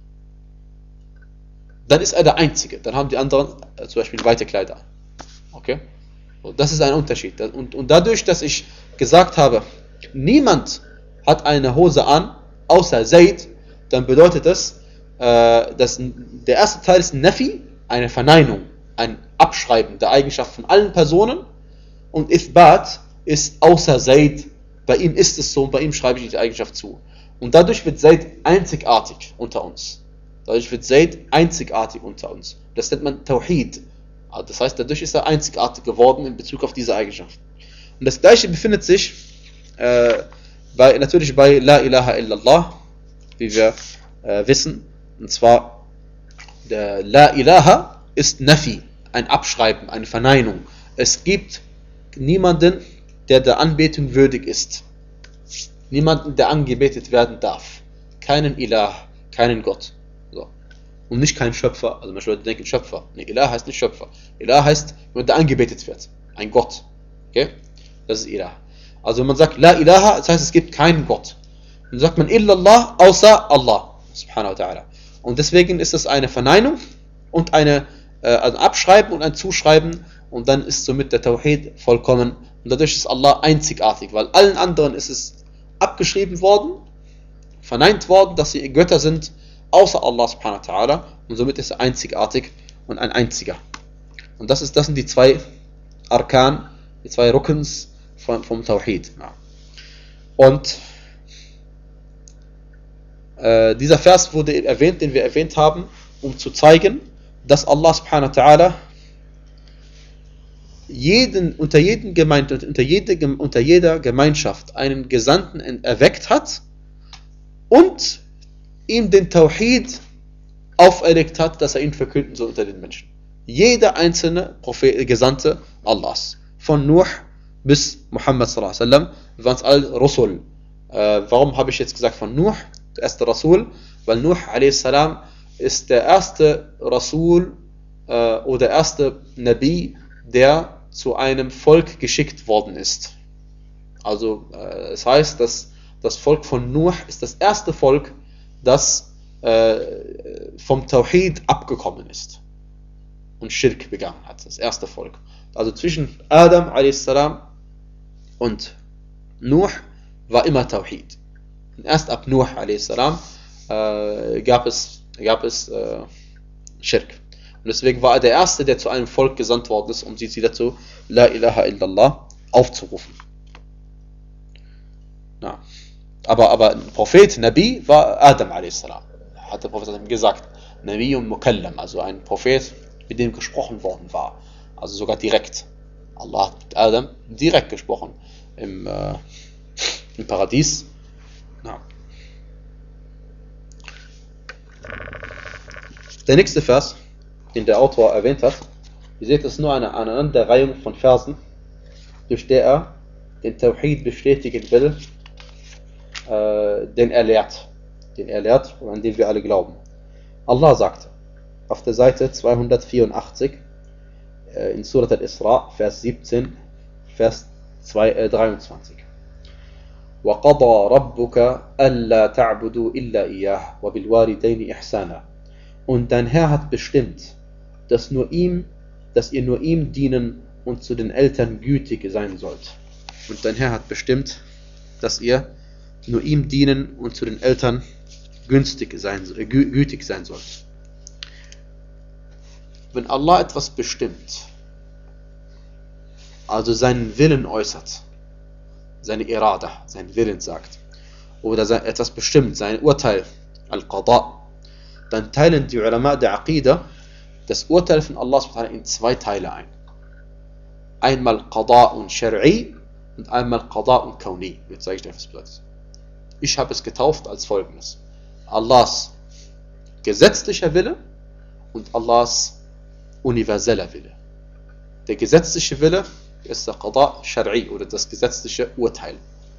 dann ist er der Einzige. Dann haben die anderen äh, zum Beispiel weite Kleider. Okay? So, das ist ein Unterschied. Und, und dadurch, dass ich gesagt habe, niemand hat eine Hose an, außer Zaid, dann bedeutet das, äh, dass der erste Teil ist Nafi, eine Verneinung, ein Abschreiben der Eigenschaft von allen Personen, und Ithbat ist außer Zaid, bei ihm ist es so und bei ihm schreibe ich die Eigenschaft zu. Und dadurch wird Zaid einzigartig unter uns. Dadurch wird Zaid einzigartig unter uns. Das nennt man Tawhid. Das heißt, dadurch ist er einzigartig geworden in Bezug auf diese Eigenschaft. Und das gleiche befindet sich äh, bei, natürlich bei La ilaha illallah, wie wir äh, wissen. Und zwar, der La ilaha ist Nafi, ein Abschreiben, eine Verneinung. Es gibt niemanden, der der Anbetung würdig ist. Niemanden, der angebetet werden darf. Keinen Ilah, keinen Gott. So. Und nicht kein Schöpfer. Also manche Leute denken Schöpfer. Nee, Ilah heißt nicht Schöpfer. Ilah heißt, wenn der angebetet wird. Ein Gott. Okay? Das ist Ilah. Also wenn man sagt La ilaha, das heißt, es gibt keinen Gott. Dann sagt man Illallah, außer Allah. Subhanahu wa ta'ala. Und deswegen ist es eine Verneinung und eine, äh, ein Abschreiben und ein Zuschreiben. Und dann ist somit der Tawhid vollkommen. Und dadurch ist Allah einzigartig. Weil allen anderen ist es abgeschrieben worden, verneint worden, dass sie Götter sind, außer Allah subhanahu wa ta'ala. Und somit ist er einzigartig und ein einziger. Und das, ist, das sind die zwei Arkan, die zwei Rukns vom, vom Tawhid. Und äh, dieser Vers wurde erwähnt, den wir erwähnt haben, um zu zeigen, dass Allah subhanahu wa ta'ala jeden, unter, jeden Gemeinde, unter, jede, unter jeder Gemeinschaft einen Gesandten erweckt hat und ihm den Tawhid auferlegt hat, dass er ihn verkünden soll unter den Menschen. Jeder einzelne Prophet, Gesandte Allahs. Von Nuh bis Muhammad sallallahu alaihi wasallam, wir waren es alle Rusul. Äh, warum habe ich jetzt gesagt von Nuh, der erste Rasul? Weil Nuh a s. ist der erste Rasul äh, oder erste Nabi, der zu einem Volk geschickt worden ist. Also äh, es heißt, dass das Volk von Nuh ist das erste Volk, das äh, vom Tawhid abgekommen ist und Schirk begangen hat. Das erste Volk. Also zwischen Adam a s. und Nuh war immer Tawhid. Und erst ab Nuh a s. Äh, gab es, gab es äh, Schirk. Und deswegen war er der Erste, der zu einem Volk gesandt worden ist, um sie wieder zu La ilaha illallah aufzurufen. Ja. Aber, aber ein Prophet, Nabi, war Adam a s. Hat der Prophet gesagt. Nabi und Mukallam, also ein Prophet, mit dem gesprochen worden war. Also sogar direkt. Allah hat mit Adam direkt gesprochen. Im, äh, im Paradies. Ja. Der nächste Vers, den der Autor erwähnt hat, ihr seht, es ist nur eine Aneinanderreihung von Versen, durch der er den Tawhid bestätigen will, äh, den er lehrt, den er lehrt und an den wir alle glauben. Allah sagt auf der Seite zweihundertvierundachtzig äh, in Surat al-Isra, Vers siebzehn, Vers dreiundzwanzig. وَقَضَى رَبُّكَ أَلَّا تَعْبُدُوا إِلَّا إِيَّهُ وَبِالْوَالِدَيْنِ إِحْسَانًا. Und dein Herr hat bestimmt, dass, nur ihm, dass ihr nur ihm dienen und zu den Eltern gütig sein sollt. Und dein Herr hat bestimmt, dass ihr nur ihm dienen und zu den Eltern günstig sein, äh, gütig sein sollt. Wenn Allah etwas bestimmt, also seinen Willen äußert, seine Irada, seinen Willen sagt, oder sein, etwas bestimmt, sein Urteil, Al-Qada, dann teilen die Ulama der Aqidah das Urteil von Allah in zwei Teile ein. Einmal Qada und Shar'i und einmal Qada und Kauni. Jetzt zeige ich dir, was das bedeutet. Ich habe es getauft als folgendes: Allahs gesetzlicher Wille und Allahs universeller Wille. Der gesetzliche Wille ist der Qada Shar'i oder das gesetzliche Urteil.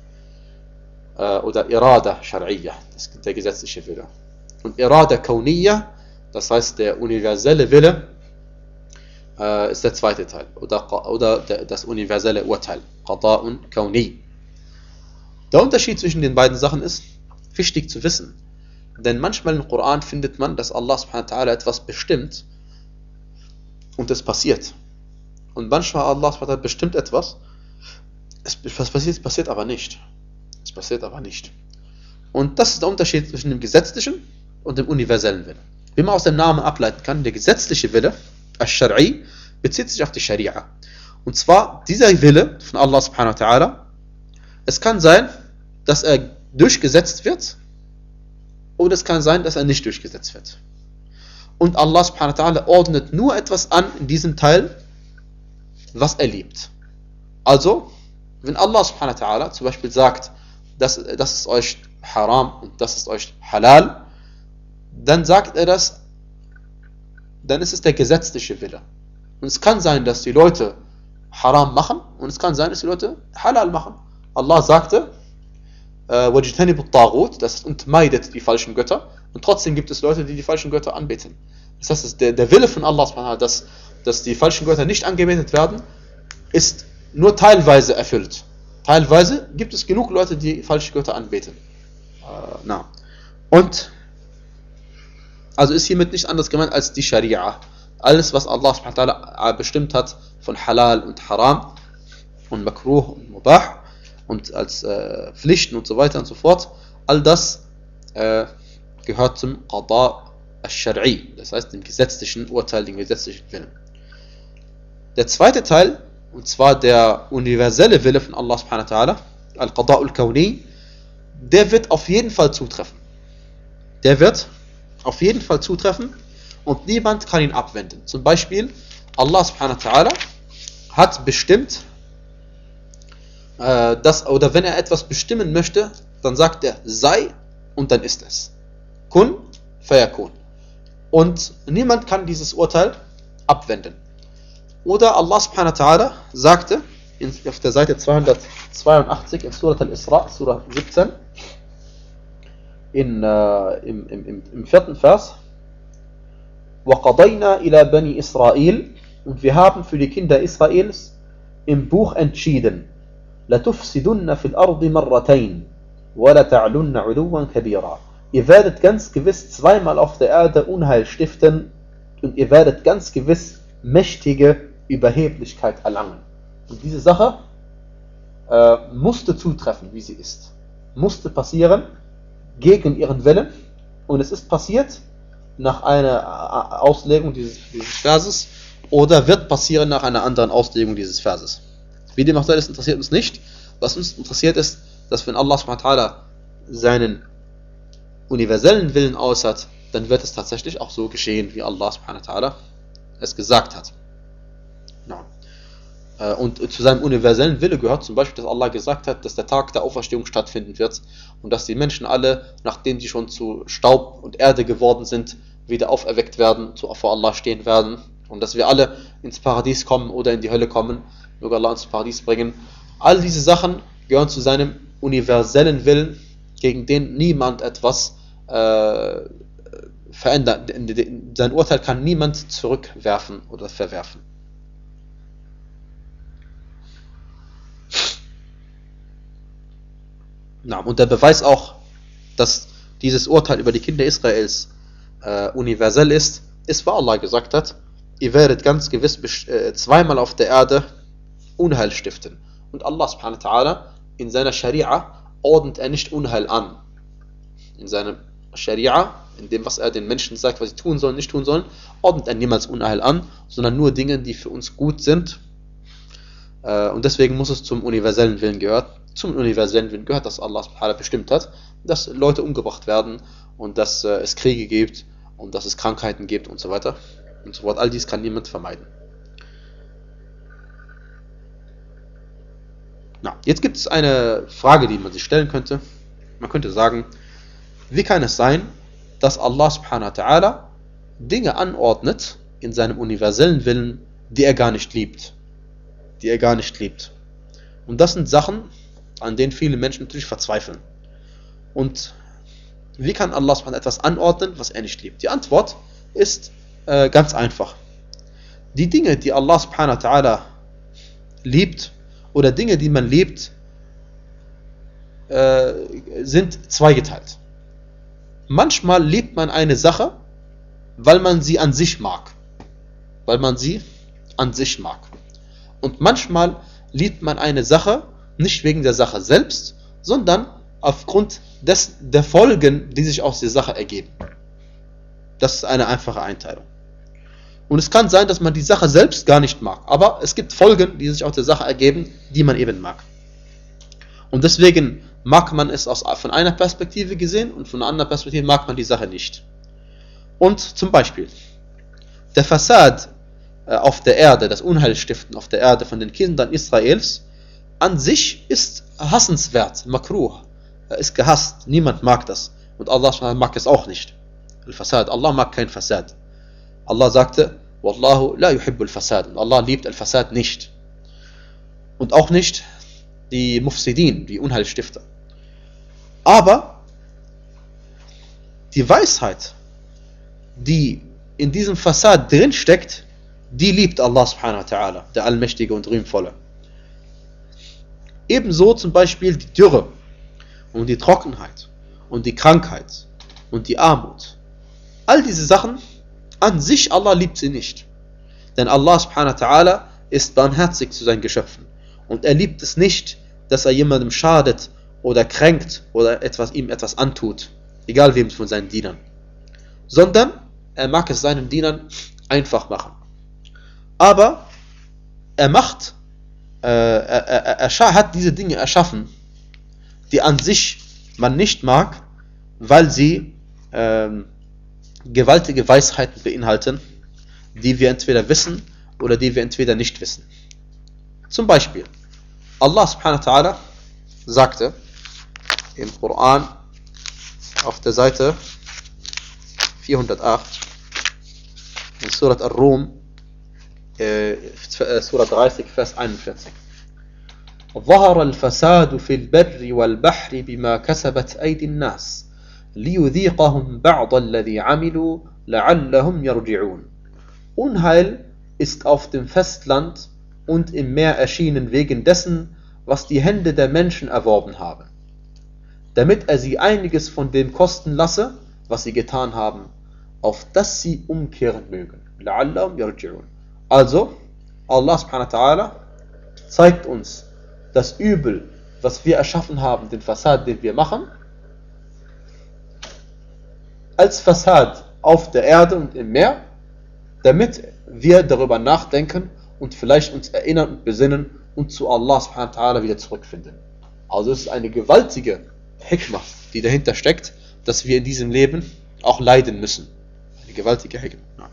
Äh, oder Irada Shar'iyya, der gesetzliche Wille. Und Irada Kauniyya, das heißt der universelle Wille, äh, ist der zweite Teil. Oder, oder der, das universelle Urteil. Qada und Kauni. Der Unterschied zwischen den beiden Sachen ist wichtig zu wissen. Denn manchmal im Koran findet man, dass Allah subhanahu wa ta'ala etwas bestimmt und es passiert. Und manchmal Allah subhanahu wa ta'ala bestimmt etwas, es passiert, passiert aber nicht. Es passiert aber nicht. Und das ist der Unterschied zwischen dem gesetzlichen und dem universellen Willen. Wie man aus dem Namen ableiten kann, der gesetzliche Wille, Al-Shar'i, bezieht sich auf die Scharia. Und zwar dieser Wille von Allah subhanahu wa ta'ala, es kann sein, dass er durchgesetzt wird, oder es kann sein, dass er nicht durchgesetzt wird. Und Allah subhanahu wa ta'ala ordnet nur etwas an in diesem Teil, was er liebt. Also, wenn Allah subhanahu wa ta'ala zum Beispiel sagt, das, das ist euch haram und das ist euch halal, dann sagt er das, dann ist es der gesetzliche Wille. Und es kann sein, dass die Leute haram machen und es kann sein, dass die Leute halal machen. Allah sagte, وَجْتَنِبُ الطَّاغُوتِ, das heißt, und meidet die falschen Götter, und trotzdem gibt es Leute, die die falschen Götter anbeten. Das heißt, der, der Wille von Allah, dass, dass die falschen Götter nicht angebetet werden, ist nur teilweise erfüllt. Teilweise gibt es genug Leute, die falsche Götter anbeten. Uh, na. Und also ist hiermit nicht anders gemeint als die Scharia. Alles, was Allah subhanahu wa ta'ala bestimmt hat von Halal und Haram und Makruh und Mubah und als äh, Pflichten und so weiter und so fort, all das äh, gehört zum Qada al-Shar'i, das heißt dem gesetzlichen Urteil, dem gesetzlichen Willen. Der zweite Teil, und zwar der universelle Wille von Allah subhanahu wa ta'ala, Al-Qada al-Kawni, der wird auf jeden Fall zutreffen. Der wird auf jeden Fall zutreffen und niemand kann ihn abwenden. Zum Beispiel, Allah subhanahu wa ta'ala hat bestimmt, äh, dass, oder wenn er etwas bestimmen möchte, dann sagt er, sei, und dann ist es. Kun, fayakun. Und niemand kann dieses Urteil abwenden. Oder Allah subhanahu wa ta'ala sagte, in, auf der Seite zweihundertzweiundachtzig in Surat al-Isra, Surah siebzehn, in, äh, im, im, im vierten Vers. وَقَضَيْنَا إِلَى بَنِي إِسْرَائِيلِ Und wir haben für die Kinder Israels im Buch entschieden, لَتُفْسِدُنَّ فِي الْأَرْضِ مَرَّتَيْنِ وَلَتَعْلُنَّ عُلُوًّا كَبِيرًا Ihr werdet ganz gewiss zweimal auf der Erde Unheil stiften und ihr werdet ganz gewiss mächtige Überheblichkeit erlangen. Und diese Sache äh, musste zutreffen, wie sie ist. Musste passieren, gegen ihren Willen. Und es ist passiert nach einer Auslegung dieses, dieses Verses oder wird passieren nach einer anderen Auslegung dieses Verses. Wie dem auch sei, das interessiert uns nicht. Was uns interessiert ist, dass wenn Allah subhanahu wa ta'ala seinen universellen Willen äußert, dann wird es tatsächlich auch so geschehen, wie Allah subhanahu wa ta'ala es gesagt hat. Ja. Und zu seinem universellen Wille gehört zum Beispiel, dass Allah gesagt hat, dass der Tag der Auferstehung stattfinden wird und dass die Menschen alle, nachdem sie schon zu Staub und Erde geworden sind, wieder auferweckt werden, vor Allah stehen werden und dass wir alle ins Paradies kommen oder in die Hölle kommen, möge Allah ins Paradies bringen. All diese Sachen gehören zu seinem universellen Willen, gegen den niemand etwas äh, verändert. Sein Urteil kann niemand zurückwerfen oder verwerfen. Na, und der Beweis auch, dass dieses Urteil über die Kinder Israels äh, universell ist, ist, weil Allah gesagt hat, ihr werdet ganz gewiss äh, zweimal auf der Erde Unheil stiften. Und Allah subhanahu wa ta'ala in seiner Scharia ordnet er nicht Unheil an. In seiner Scharia, in dem, was er den Menschen sagt, was sie tun sollen, nicht tun sollen, ordnet er niemals Unheil an, sondern nur Dinge, die für uns gut sind. Äh, und deswegen muss es zum universellen Willen gehören. Zum universellen Willen gehört, dass Allah subhanahu wa ta'ala bestimmt hat, dass Leute umgebracht werden und dass äh, es Kriege gibt und dass es Krankheiten gibt und so weiter und so fort. All dies kann niemand vermeiden. Na, jetzt gibt es eine Frage, die man sich stellen könnte. Man könnte sagen, wie kann es sein, dass Allah subhanahu wa ta'ala Dinge anordnet in seinem universellen Willen, die er gar nicht liebt. Die er gar nicht liebt. Und das sind Sachen, an denen viele Menschen natürlich verzweifeln. Und wie kann Allah subhanahu wa ta'ala etwas anordnen, was er nicht liebt? Die Antwort ist äh, ganz einfach. Die Dinge, die Allah subhanahu wa ta'ala liebt, oder Dinge, die man liebt, äh, sind zweigeteilt. Manchmal liebt man eine Sache, weil man sie an sich mag. Weil man sie an sich mag. Und manchmal liebt man eine Sache, nicht wegen der Sache selbst, sondern aufgrund des, der Folgen, die sich aus der Sache ergeben. Das ist eine einfache Einteilung. Und es kann sein, dass man die Sache selbst gar nicht mag, aber es gibt Folgen, die sich aus der Sache ergeben, die man eben mag. Und deswegen mag man es aus, von einer Perspektive gesehen und von einer anderen Perspektive mag man die Sache nicht. Und zum Beispiel, der Fasad äh, auf der Erde, das Unheilstiften auf der Erde von den Kindern Israels, an sich ist hassenswert, makruh, ist gehasst, niemand mag das. Und Allah mag es auch nicht. Al-Fasad, Allah mag kein Fasad. Allah sagte, Wallahu la yuhibbul Fasad. Und Allah liebt Al-Fasad nicht. Und auch nicht die Mufsidin, die Unheilstifter. Aber die Weisheit, die in diesem Fasad drinsteckt, die liebt Allah subhanahu wa ta'ala, der Allmächtige und Rühmvolle. Ebenso zum Beispiel die Dürre und die Trockenheit und die Krankheit und die Armut. All diese Sachen, an sich, Allah liebt sie nicht. Denn Allah subhanahu wa ta'ala ist barmherzig zu seinen Geschöpfen. Und er liebt es nicht, dass er jemandem schadet oder kränkt oder etwas, ihm etwas antut. Egal wem von seinen Dienern. Sondern er mag es seinen Dienern einfach machen. Aber er macht, äh, er, er, er hat diese Dinge erschaffen, die an sich man nicht mag, weil sie ähm, gewaltige Weisheiten beinhalten, die wir entweder wissen oder die wir entweder nicht wissen. Zum Beispiel, Allah subhanahu wa ta'ala sagte im Koran auf der Seite vierhundertacht in Surat Ar-Rum, äh, Surah dreißig, Vers einundvierzig. ظهر الفساد في البر والبحر بما كسبت أيدي الناس ليذيقهم بعض الذي عملوا لعلهم يرجعون. Unheil ist auf dem Festland und im Meer erschienen wegen dessen, was die Hände der Menschen erworben haben, damit er sie einiges von dem kosten lasse, was sie getan haben, auf das sie umkehren mögen. لعلهم يرجعون. Also, Allah subhanahu wa ta'ala zeigt uns das Übel, was wir erschaffen haben, den Fasad, den wir machen, als Fasad auf der Erde und im Meer, damit wir darüber nachdenken und vielleicht uns erinnern und besinnen und zu Allah subhanahu wa ta'ala wieder zurückfinden. Also es ist eine gewaltige Hikmah, die dahinter steckt, dass wir in diesem Leben auch leiden müssen. Eine gewaltige Hikmah.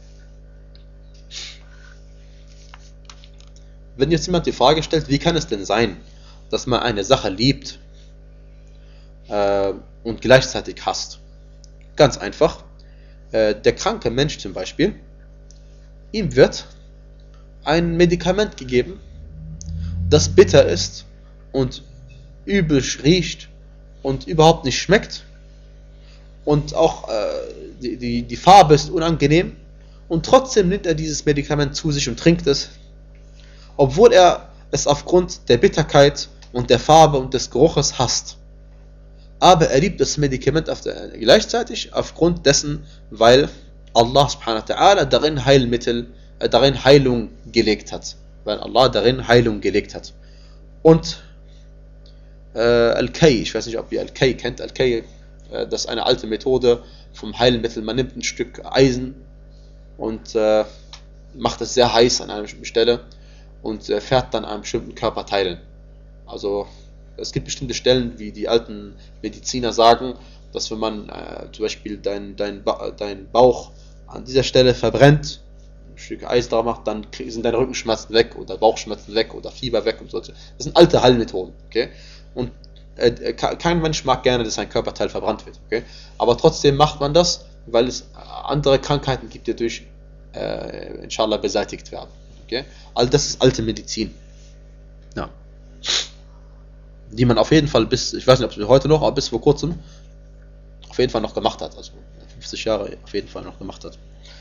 Wenn jetzt jemand die Frage stellt, wie kann es denn sein, dass man eine Sache liebt äh, und gleichzeitig hasst? Ganz einfach. Äh, der kranke Mensch zum Beispiel, ihm wird ein Medikament gegeben, das bitter ist und übel riecht und überhaupt nicht schmeckt und auch äh, die, die, die Farbe ist unangenehm und trotzdem nimmt er dieses Medikament zu sich und trinkt es, obwohl er es aufgrund der Bitterkeit und der Farbe und des Geruches hasst. Aber er liebt das Medikament auf der, gleichzeitig aufgrund dessen, weil Allah subhanahu wa ta'ala darin Heilmittel, äh, darin Heilung gelegt hat. Weil Allah darin Heilung gelegt hat. Und äh, Al-Kay, ich weiß nicht, ob ihr Al-Kay kennt, Al-Kay, äh, das ist eine alte Methode vom Heilmittel. Man nimmt ein Stück Eisen und äh, macht es sehr heiß an einer bestimmten Stelle und äh, fährt dann an bestimmten Körperteilen. Also es gibt bestimmte Stellen, wie die alten Mediziner sagen, dass wenn man äh, zum Beispiel deinen dein ba dein Bauch an dieser Stelle verbrennt, ein Stück Eis drauf macht, dann sind deine Rückenschmerzen weg oder Bauchschmerzen weg oder Fieber weg und so. Das sind alte Heilmethoden, okay? Und äh, kein Mensch mag gerne, dass sein Körperteil verbrannt wird, okay? Aber trotzdem macht man das, weil es andere Krankheiten gibt, die durch äh, inshallah beseitigt werden, okay? Also das ist alte Medizin. Ja. Die man auf jeden Fall bis, ich weiß nicht, ob es heute noch, aber bis vor kurzem auf jeden Fall noch gemacht hat. Also fünfzig Jahre auf jeden Fall noch gemacht hat.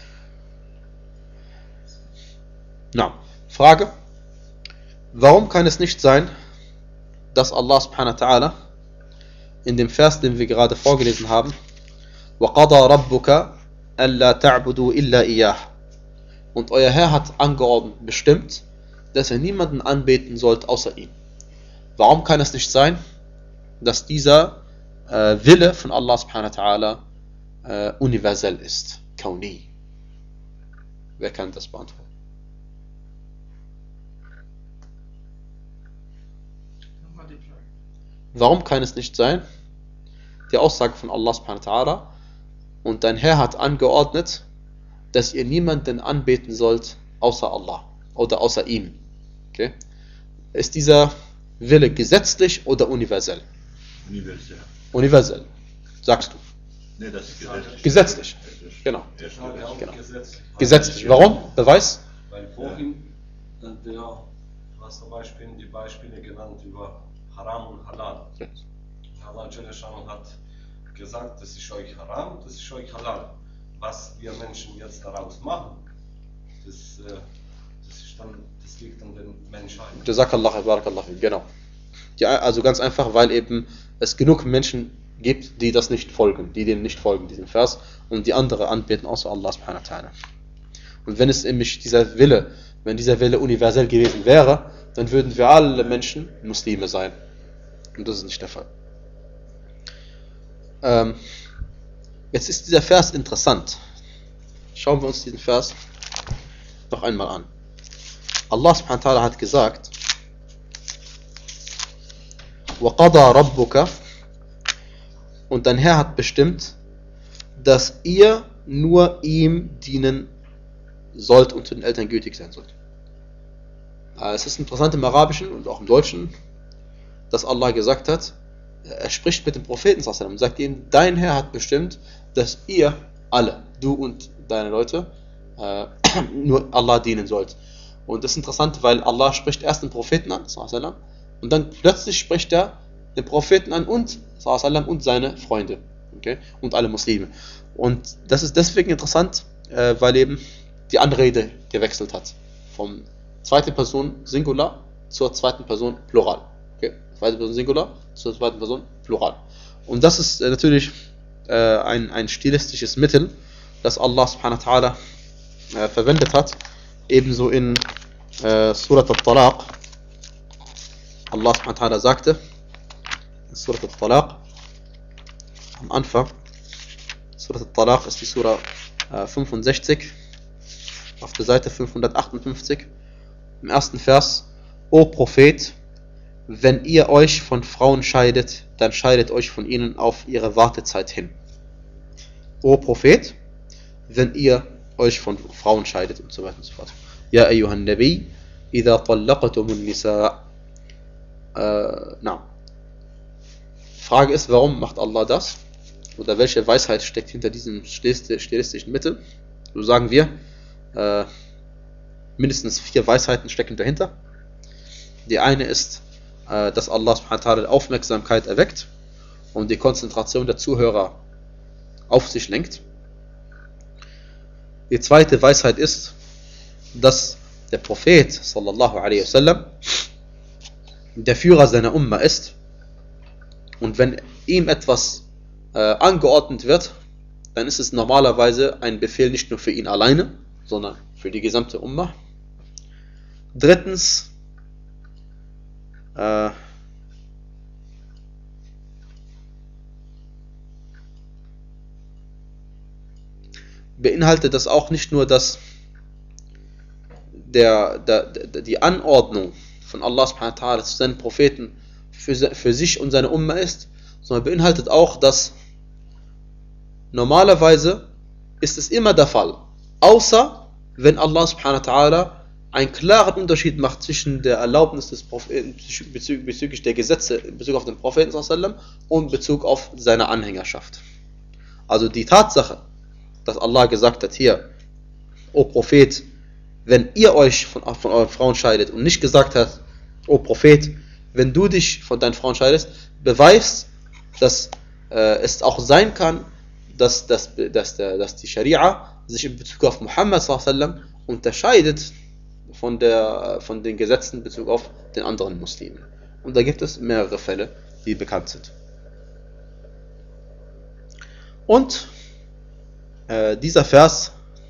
Na, Frage. Warum kann es nicht sein, dass Allah subhanahu wa ta'ala in dem Vers, den wir gerade vorgelesen haben, وَقَضَى رَبُّكَ أَلَّا تَعْبُدُوا إِلَّا إِيَّهُ, und euer Herr hat angeordnet, bestimmt, dass ihr niemanden anbeten sollt außer ihn. Warum kann es nicht sein, dass dieser äh, Wille von Allah subhanahu wa ta'ala äh, universell ist? Kauni. Wer kann das beantworten? Warum kann es nicht sein, die Aussage von Allah subhanahu wa ta'ala, und dein Herr hat angeordnet, dass ihr niemanden anbeten sollt außer Allah oder außer ihm? Okay? Ist dieser Wille gesetzlich oder universell? Universell. Universell, sagst du. Nee, das ist gesetzlich. Gesetzlich, genau. genau. Gesetzlich. Gesetzlich. Warum? Beweis? Weil vorhin, ja. der, du hast zum Beispiel die Beispiele genannt über Haram und Halal. Ja. Allah hat gesagt, das ist euch Haram, das ist euch Halal. Was wir Menschen jetzt daraus machen, das, das, ist dann, das liegt an den Menschheit. Jazakallah, barakallah, genau. Ja, also ganz einfach, weil eben es genug Menschen gibt, die das nicht folgen, die dem nicht folgen, diesem Vers, und die andere anbeten außer Allah subhanahu wa ta'ala. Und wenn es nämlich dieser Wille, wenn dieser Wille universell gewesen wäre, dann würden wir alle Menschen Muslime sein. Und das ist nicht der Fall. Ähm, jetzt ist dieser Vers interessant. Schauen wir uns diesen Vers noch einmal an. Allah subhanahu wa ta'ala hat gesagt, وَقَضَى رَبُّكَ, und dein Herr hat bestimmt, dass ihr nur ihm dienen sollt und zu den Eltern gütig sein sollt. Es ist interessant im Arabischen und auch im Deutschen, dass Allah gesagt hat, er spricht mit dem Propheten und sagt ihm, dein Herr hat bestimmt, dass ihr alle, du und deine Leute, äh, nur Allah dienen sollt. Und das ist interessant, weil Allah spricht erst den Propheten an, Und dann plötzlich spricht er den Propheten an und, und seine Freunde, okay? Und alle Muslime. Und das ist deswegen interessant, äh, weil eben die Anrede gewechselt hat. Vom zweiten Person Singular zur zweiten Person Plural. Okay? Zweite Person Singular zur zweiten Person Plural. Und das ist äh, natürlich äh, ein, ein stilistisches Mittel, das Allah subhanahu wa ta'ala äh, verwendet hat. Ebenso in äh, Surat al-Talaq. Allah subhanahu wa ta'ala sagte in Surat al-Talaq am Anfang, Surat al-Talaq ist die Surah äh, fünfundsechzig, auf der Seite fünfhundertachtundfünfzig, im ersten Vers: O Prophet, wenn ihr euch von Frauen scheidet, dann scheidet euch von ihnen auf ihre Wartezeit hin. O Prophet, wenn ihr euch von Frauen scheidet und so weiter und so fort. Ja ayyuhan Nabi, idha tallaqtumun nisa. Äh, na. Frage ist, warum macht Allah das? Oder welche Weisheit steckt hinter diesem stilistischen Mittel? So sagen wir, äh, mindestens vier Weisheiten stecken dahinter. Die eine ist, äh, dass Allah subhanahu wa ta'ala Aufmerksamkeit erweckt und die Konzentration der Zuhörer auf sich lenkt. Die zweite Weisheit ist, dass der Prophet sallallahu alaihi wasallam der Führer seiner Umma ist und wenn ihm etwas äh, angeordnet wird, dann ist es normalerweise ein Befehl nicht nur für ihn alleine, sondern für die gesamte Umma. Drittens, äh, beinhaltet das auch nicht nur, dass der, der, der, die Anordnung von Allah subhanahu wa ta'ala zu seinen Propheten für, für sich und seine Umma ist, sondern beinhaltet auch, dass normalerweise ist es immer der Fall, außer wenn Allah subhanahu wa ta'ala einen klaren Unterschied macht zwischen der Erlaubnis des Propheten bezüglich der Gesetze in Bezug auf den Propheten sallallahu und Bezug auf seine Anhängerschaft. Also die Tatsache, dass Allah gesagt hat hier, O Prophet, wenn ihr euch von, von euren Frauen scheidet und nicht gesagt hat, O Prophet, wenn du dich von deinen Frauen scheidest, beweist, dass äh, es auch sein kann, dass, dass, dass, der, dass die Scharia sich in Bezug auf Muhammad sallallahu unterscheidet von, der, von den Gesetzen in Bezug auf den anderen Muslimen. Und da gibt es mehrere Fälle, die bekannt sind. Und äh, dieser Vers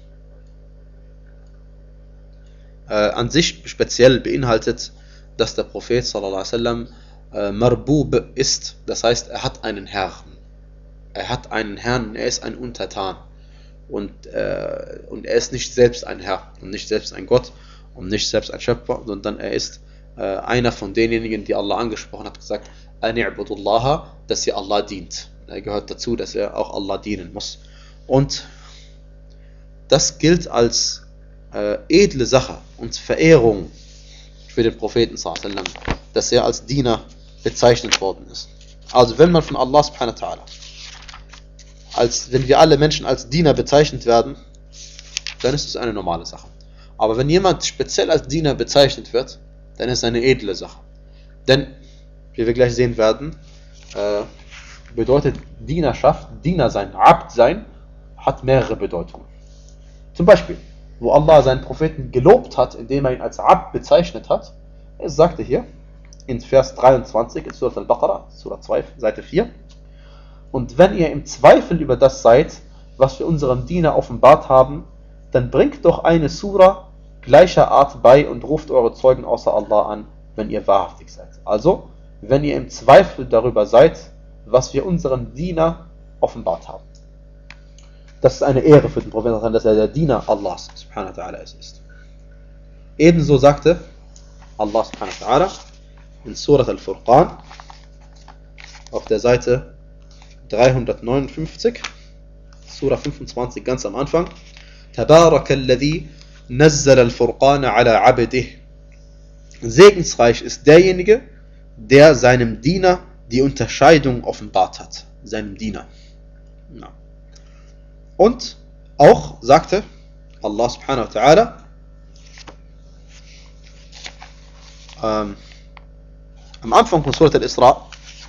äh, an sich speziell beinhaltet, dass der Prophet sallallahu alaihi wasallam äh, Marbub ist, das heißt, er hat einen Herrn. Er hat einen Herrn, er ist ein Untertan. Und, äh, und er ist nicht selbst ein Herr und nicht selbst ein Gott und nicht selbst ein Schöpfer, sondern er ist äh, einer von denjenigen, die Allah angesprochen hat, gesagt, Ani'budullaha, dass ihr Allah dient. Er gehört dazu, dass er auch Allah dienen muss. Und das gilt als äh, edle Sache und Verehrung für den Propheten sallallahu alaihi wasallam, dass er als Diener bezeichnet worden ist. Also wenn man von Allah subhanahu wa ta'ala, als wenn wir alle Menschen als Diener bezeichnet werden, dann ist es eine normale Sache. Aber wenn jemand speziell als Diener bezeichnet wird, dann ist es eine edle Sache. Denn, wie wir gleich sehen werden, äh, bedeutet Dienerschaft, Diener sein, Abd sein, hat mehrere Bedeutungen. Zum Beispiel, wo Allah seinen Propheten gelobt hat, indem er ihn als Abd bezeichnet hat, er sagte hier, in Vers dreiundzwanzig, in Surat al-Baqarah, Surah zwei, Seite vier, und wenn ihr im Zweifel über das seid, was wir unserem Diener offenbart haben, dann bringt doch eine Surah gleicher Art bei und ruft eure Zeugen außer Allah an, wenn ihr wahrhaftig seid. Also, wenn ihr im Zweifel darüber seid, was wir unserem Diener offenbart haben. Das ist eine Ehre für den Propheten, dass er der Diener Allahs subhanahu wa ta'ala ist. Ebenso sagte Allah subhanahu wa ta'ala in Surat al-Furqan auf der Seite dreihundertneunundfünfzig, Surah fünfundzwanzig, ganz am Anfang, Tabarakalladhi nazzala al-Furqana ala abdih. Segensreich ist derjenige, der seinem Diener die Unterscheidung offenbart hat. Seinem Diener. Ja. Und auch sagte Allah subhanahu wa ta'ala, ähm, am Anfang von Surat al-Isra,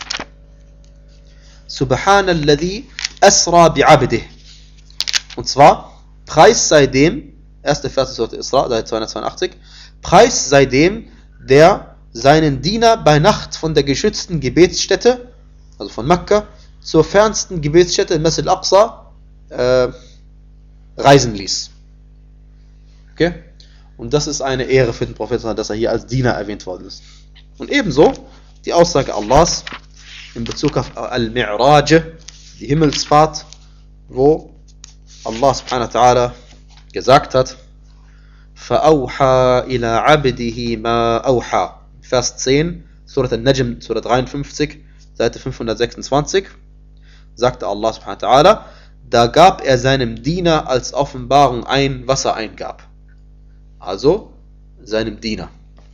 Subhanalladhi asra bi'abdih. Und zwar, Preis sei dem, erste Vers Surat al-Isra, Seite zweihundertzweiundachtzig, Preis sei dem, der seinen Diener bei Nacht von der geschützten Gebetsstätte, also von Mekka, zur fernsten Gebetsstätte, Masjid al-Aqsa, äh, reisen ließ. Okay? Und das ist eine Ehre für den Propheten, dass er hier als Diener erwähnt worden ist. Und ebenso die Aussage Allahs in Bezug auf Al-Mi'raj, die Himmelsfahrt, wo Allah subhanahu wa ta'ala gesagt hat, فَأَوْحَى إِلَىٰ عَبْدِهِ مَا أَوْحَى. Vers zehn, Surat Al-Najm, Surat dreiundfünfzig, Seite fünfhundertsechsundzwanzig, sagte Allah subhanahu wa ta'ala, da gab er seinem Diener als Offenbarung ein, was er eingab. Also seinem Diener.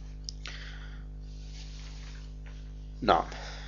Na.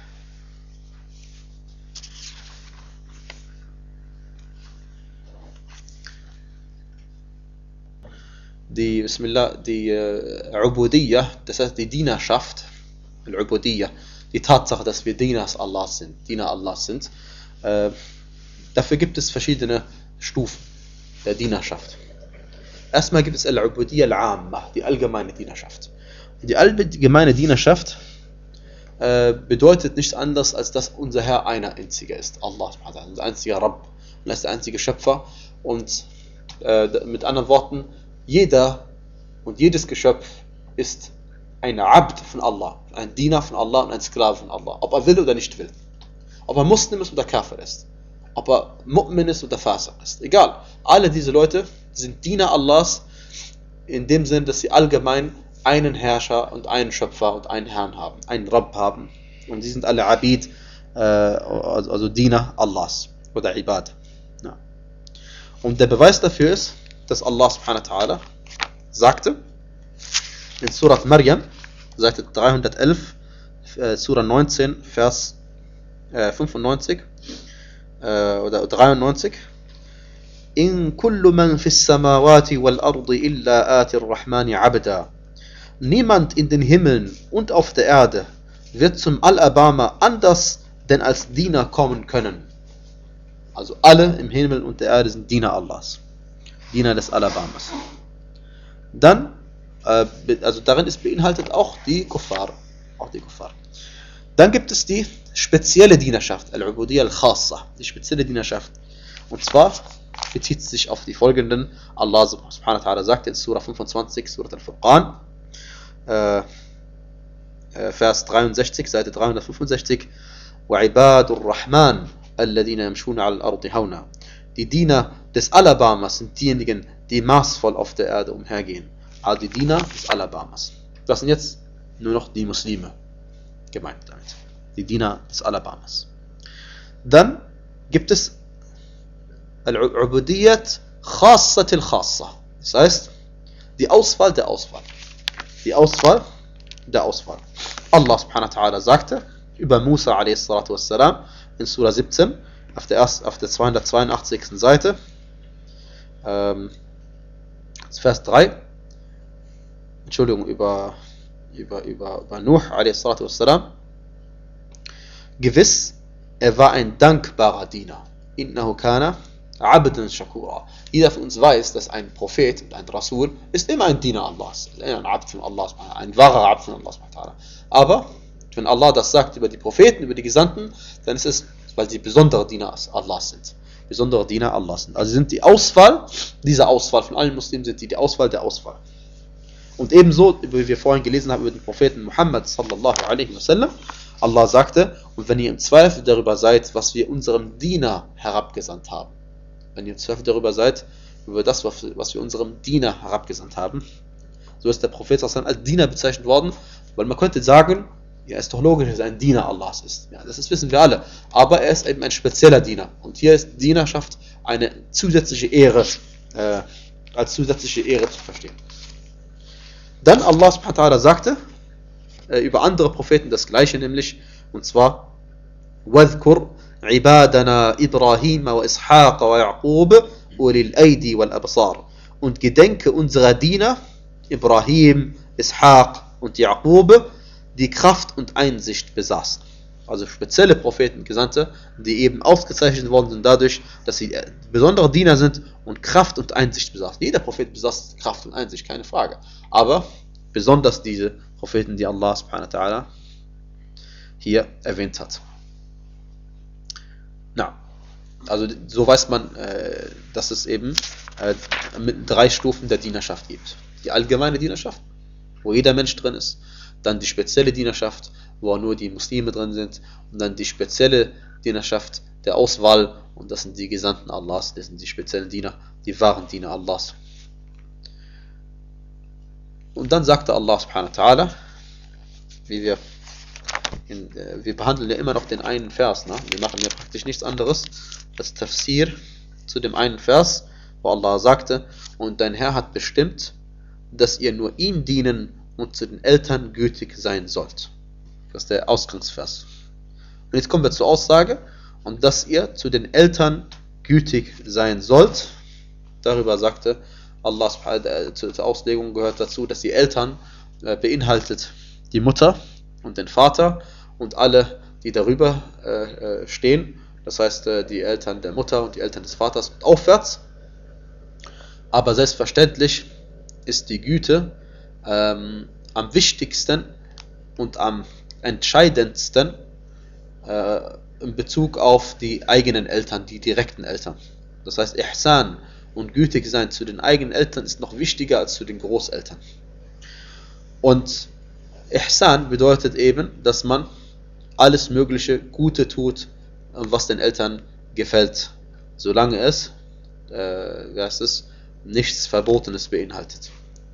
Die, Bismillah, die äh, Ubudiyya, das heißt die Dienerschaft, Al-Ubudiyya, die Tatsache, dass wir Dieners Allahs sind, Diener Allahs sind, äh, dafür gibt es verschiedene Stufen der Dienerschaft. Erstmal gibt es Al-Ubudiyya Al-Amma, die allgemeine Dienerschaft. Und die allgemeine Dienerschaft äh, bedeutet nichts anderes, als dass unser Herr einer einziger ist, Allah, unser einziger Rabb, und er ist der einzige Schöpfer. Und äh, mit anderen Worten, jeder und jedes Geschöpf ist ein Abd von Allah, ein Diener von Allah und ein Sklave von Allah, ob er will oder nicht will. Ob er Muslim ist oder Kafir ist, ob er Mu'min ist oder Fasiq ist, egal. Alle diese Leute sind Diener Allahs in dem Sinn, dass sie allgemein einen Herrscher und einen Schöpfer und einen Herrn haben, einen Rabb haben. Und sie sind alle Abid, äh, also Diener Allahs oder Ibad. Ja. Und der Beweis dafür ist, dass Allah subhanahu wa ta'ala sagte in Surat Maryam, Seite dreihundertelf, äh, Surah neunzehn, Vers äh, fünfundneunzig äh, oder dreiundneunzig, In kullu man fis samawati wal ardi illa ati ar-Rahmani abda. Niemand in den Himmeln und auf der Erde wird zum Al-Abama anders denn als Diener kommen können. Also alle im Himmel und der Erde sind Diener Allahs. Diener des Alabamas. Dann, äh, also darin ist beinhaltet auch die Kuffar. Auch die Kuffar. Dann gibt es die spezielle Dienerschaft, Al-Ubudiyya Al-Khassa, die spezielle Dienerschaft. Und zwar bezieht sich auf die folgenden. Allah subhanahu wa ta'ala sagt in Surah fünfundzwanzig, Surah Al-Furqan, äh, äh, Vers dreiundsechzig, Seite dreihundertfünfundsechzig, وَعِبَادُ الرَّحْمَنِ الَّذِينَ يَمْشُونَ عَلَى الْأَرْضِ هَوْنًا. Die Diener des Alabamas sind diejenigen, die maßvoll auf der Erde umhergehen. Also die Diener des Alabamas. Das sind jetzt nur noch die Muslime gemeint damit. Die Diener des Alabamas. Dann gibt es Al-Ubudiyyat Khassat al-Khassa. Das heißt, die Auswahl der Auswahl. Die Auswahl der Auswahl. Allah subhanahu wa ta'ala sagte über Musa alayhi salatu wassalam in Surah siebzehn, auf der, erst, auf der zweihundertzweiundachtzigsten Seite, ähm, Vers drei, Entschuldigung, über, über, über, über Nuh alayhi salatu wassalam, gewiss, er war ein dankbarer Diener. Innahu kana abdan shakura. Jeder von uns weiß, dass ein Prophet und ein Rasul ist immer ein Diener Allahs, ein Abd von Allah, ein wahrer Abd von Allah. Aber wenn Allah das sagt über die Propheten, über die Gesandten, dann ist es, weil sie besondere Diener Allahs sind. Besondere Diener Allahs sind. Also sind die Auswahl, diese Auswahl von allen Muslimen sind die, die Auswahl der Auswahl. Und ebenso, wie wir vorhin gelesen haben über den Propheten Muhammad sallallahu alaihi wasallam, Allah sagte, und wenn ihr im Zweifel darüber seid, was wir unserem Diener herabgesandt haben, wenn ihr im Zweifel darüber seid, über das, was wir unserem Diener herabgesandt haben, so ist der Prophet sallallahu als Diener bezeichnet worden, weil man könnte sagen, ja, ist doch logisch, dass er ein Diener Allahs ist. Ja, das ist, wissen wir alle. Aber er ist eben ein spezieller Diener. Und hier ist Dienerschaft eine zusätzliche Ehre, äh, als zusätzliche Ehre zu verstehen. Dann Allah subhanahu wa ta'ala sagte äh, über andere Propheten das Gleiche, nämlich, und zwar, وَذْكُرْ عِبَادَنَا إِبْرَاهِيمَ وَإِسْحَاقَ وَيَعْقُوبَ أُولِي الْأَيْدِي وَالْأَبْصَارِ. Und gedenke unserer Diener, Ibrahim, Ishaq und Yaqub, die Kraft und Einsicht besaßen. Also spezielle Propheten, Gesandte, die eben ausgezeichnet worden sind dadurch, dass sie besondere Diener sind und Kraft und Einsicht besaßen. Jeder Prophet besaß Kraft und Einsicht, keine Frage. Aber besonders diese Propheten, die Allah subhanahu wa ta'ala hier erwähnt hat. Na, also so weiß man, äh, dass es eben äh, mit drei Stufen der Dienerschaft gibt. Die allgemeine Dienerschaft, wo jeder Mensch drin ist. Dann die spezielle Dienerschaft, wo nur die Muslime drin sind. Und dann die spezielle Dienerschaft der Auswahl. Und das sind die Gesandten Allahs, das sind die speziellen Diener, die wahren Diener Allahs. Und dann sagte Allah subhanahu wa ta'ala, wie wir, in, äh, wir behandeln ja immer noch den einen Vers, ne? Wir machen ja praktisch nichts anderes als Tafsir zu dem einen Vers, wo Allah sagte, und dein Herr hat bestimmt, dass ihr nur ihm dienen und zu den Eltern gütig sein sollt. Das ist der Ausgangsvers. Und jetzt kommen wir zur Aussage, und dass ihr zu den Eltern gütig sein sollt. Darüber sagte Allah, zur Auslegung gehört dazu, dass die Eltern äh, beinhaltet die Mutter und den Vater und alle, die darüber äh, stehen. Das heißt, äh, die Eltern der Mutter und die Eltern des Vaters und aufwärts. Aber selbstverständlich ist die Güte ähm, am wichtigsten und am entscheidendsten äh, in Bezug auf die eigenen Eltern, die direkten Eltern. Das heißt, Ihsan und gütig sein zu den eigenen Eltern ist noch wichtiger als zu den Großeltern. Und Ihsan bedeutet eben, dass man alles mögliche Gute tut, was den Eltern gefällt, solange es, äh, wie heißt es, nichts Verbotenes beinhaltet.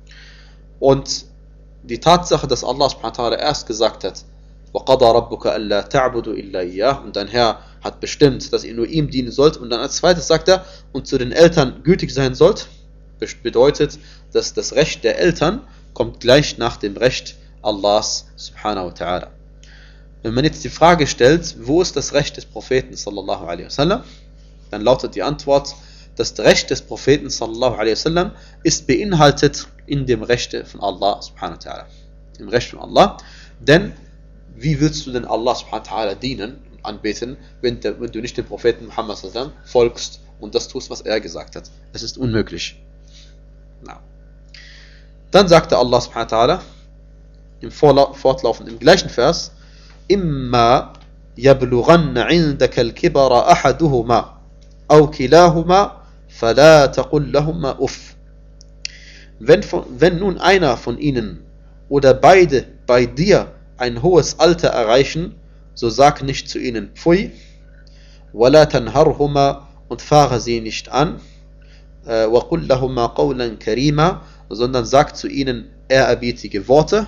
Und die Tatsache, dass Allah subhanahu wa ta'ala erst gesagt hat, وَقَضَى رَبُّكَ أَلَّا تَعْبُدُوا إِلَّا إِيَّهُ, und dein Herr hat bestimmt, dass ihr nur ihm dienen sollt, und dann als zweites sagt er, und zu den Eltern gütig sein sollt, bedeutet, dass das Recht der Eltern kommt gleich nach dem Recht Allahs subhanahu wa ta'ala. Wenn man jetzt die Frage stellt, wo ist das Recht des Propheten sallallahu alaihi wasallam, dann lautet die Antwort, das Recht des Propheten sallallahu alaihi wasallam ist beinhaltet in dem Recht von Allah subhanahu wa ta'ala. Im Recht von Allah. Denn wie willst du denn Allah subhanahu wa ta'ala dienen und anbeten, wenn, der, wenn du nicht dem Propheten Muhammad sallallahu alaihi wasallam folgst und das tust, was er gesagt hat? Es ist unmöglich. Na. Dann sagte Allah subhanahu wa ta'ala im Fortlaufen im gleichen Vers, إِمَّا يَبْلُغَنَّ عِنْدَكَ الْكِبَرَ أَحَدُهُمَا أَوْ كِلَاهُمَا فَلَا تَقُلْ لَهُمَا أُفٍّ. Wenn, wenn nun einer von ihnen oder beide bei dir ein hohes Alter erreichen, so sag nicht zu ihnen Pfui, وَلَا تَنْهَرْهُمَا, und fahre sie nicht an, وَقُلْ لَهُمَا قَوْلًا كَرِيمًا, sondern sag zu ihnen ehrerbietige Worte.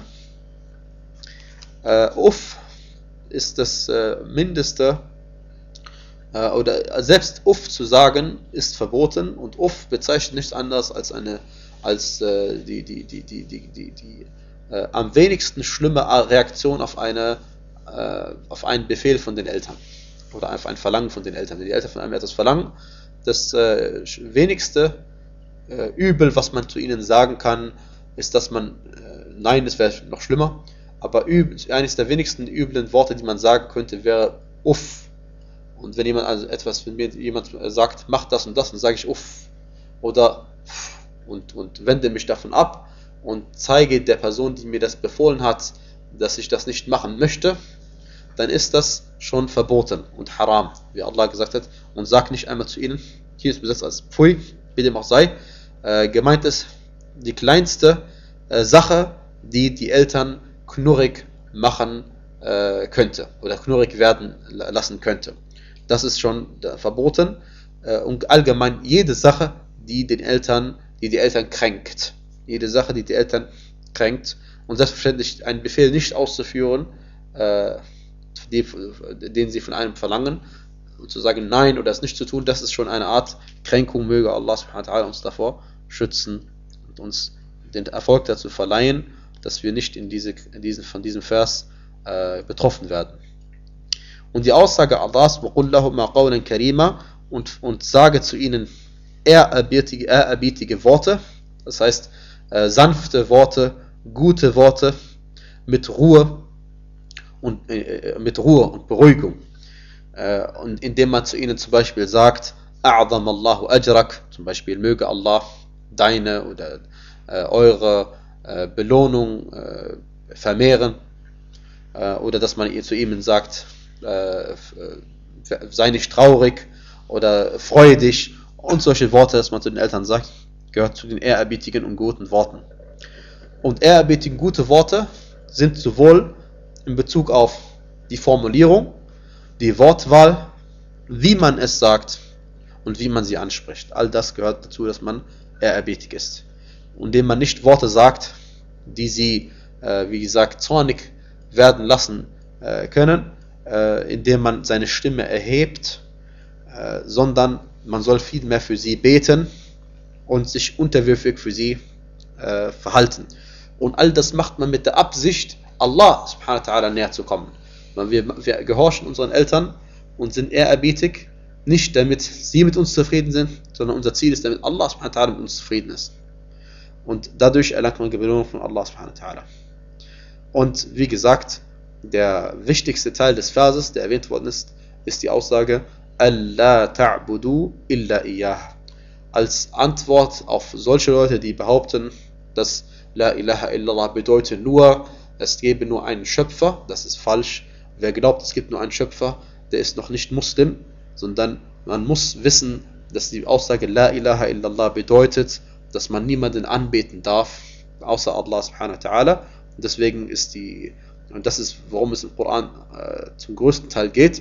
Uh, Uff ist das äh, Mindeste, äh, oder selbst Uff zu sagen ist verboten, und Uff bezeichnet nichts anderes als eine als äh, die die die die die die, die äh, am wenigsten schlimme Reaktion auf eine äh, auf einen Befehl von den Eltern oder auf ein Verlangen von den Eltern. Wenn die Eltern von einem etwas verlangen, das äh, wenigste äh, Übel, was man zu ihnen sagen kann, ist, dass man äh, nein, das wäre noch schlimmer. Aber eines der wenigsten üblen Worte, die man sagen könnte, wäre Uff. Und wenn jemand also etwas, wenn mir jemand sagt, mach das und das, dann sage ich Uff. Oder und, und wende mich davon ab und zeige der Person, die mir das befohlen hat, dass ich das nicht machen möchte, dann ist das schon verboten und haram, wie Allah gesagt hat. Und sag nicht einmal zu ihnen, hier ist besetzt als Pfui, wie dem auch sei. Äh, gemeint ist die kleinste äh, Sache, die die Eltern knurrig machen äh, könnte oder knurrig werden lassen könnte. Das ist schon äh, verboten äh, und allgemein jede Sache, die den Eltern, die die Eltern kränkt. Jede Sache, die die Eltern kränkt, und selbstverständlich einen Befehl nicht auszuführen, äh, die, den sie von einem verlangen, und zu sagen nein oder es nicht zu tun, das ist schon eine Art Kränkung. Möge Allah subhanahu wa ta'ala uns davor schützen und uns den Erfolg dazu verleihen, dass wir nicht in diese, in diesen, von diesem Vers äh, betroffen werden. Und die Aussage Allahs, وَقُلْ لَهُمَا قَوْلًا كَرِيمًا, und, und sage zu ihnen ehrerbietige, ehrerbietige Worte, das heißt äh, sanfte Worte, gute Worte, mit Ruhe, und äh, mit Ruhe und Beruhigung. Äh, und indem man zu ihnen zum Beispiel sagt, A'zam Allahu ajrak, zum Beispiel möge Allah deine oder äh, eure äh, Belohnung äh, vermehren. Äh, oder dass man zu ihnen sagt, äh, sei nicht traurig oder freue dich und solche Worte, dass man zu den Eltern sagt, gehört zu den ehrerbietigen und guten Worten. Und ehrerbietigen gute Worte sind sowohl in Bezug auf die Formulierung, die Wortwahl, wie man es sagt und wie man sie anspricht. All das gehört dazu, dass man ehrerbietig ist. Und indem man nicht Worte sagt, die sie, äh, wie gesagt, zornig werden lassen äh, können, äh, indem man seine Stimme erhebt, äh, sondern man soll vielmehr für sie beten und sich unterwürfig für sie äh, verhalten. Und all das macht man mit der Absicht, Allah subhanahu wa ta'ala näher zu kommen. Wir, wir gehorchen unseren Eltern und sind ehrerbietig, nicht damit sie mit uns zufrieden sind, sondern unser Ziel ist, damit Allah subhanahu wa ta'ala mit uns zufrieden ist. Und dadurch erlangt man die Belohnung von Allah subhanahu wa ta'ala. Und wie gesagt, der wichtigste Teil des Verses, der erwähnt worden ist, ist die Aussage Allah ta'budu illa iyah. Als Antwort auf solche Leute, die behaupten, dass La ilaha illallah bedeutet nur, es gebe nur einen Schöpfer. Das ist falsch. Wer glaubt, es gibt nur einen Schöpfer, der ist noch nicht Muslim, sondern man muss wissen, dass die Aussage La ilaha illallah bedeutet, dass man niemanden anbeten darf, außer Allah subhanahu wa ta'ala. Und deswegen ist die, und das ist, worum es im Koran äh, zum größten Teil geht.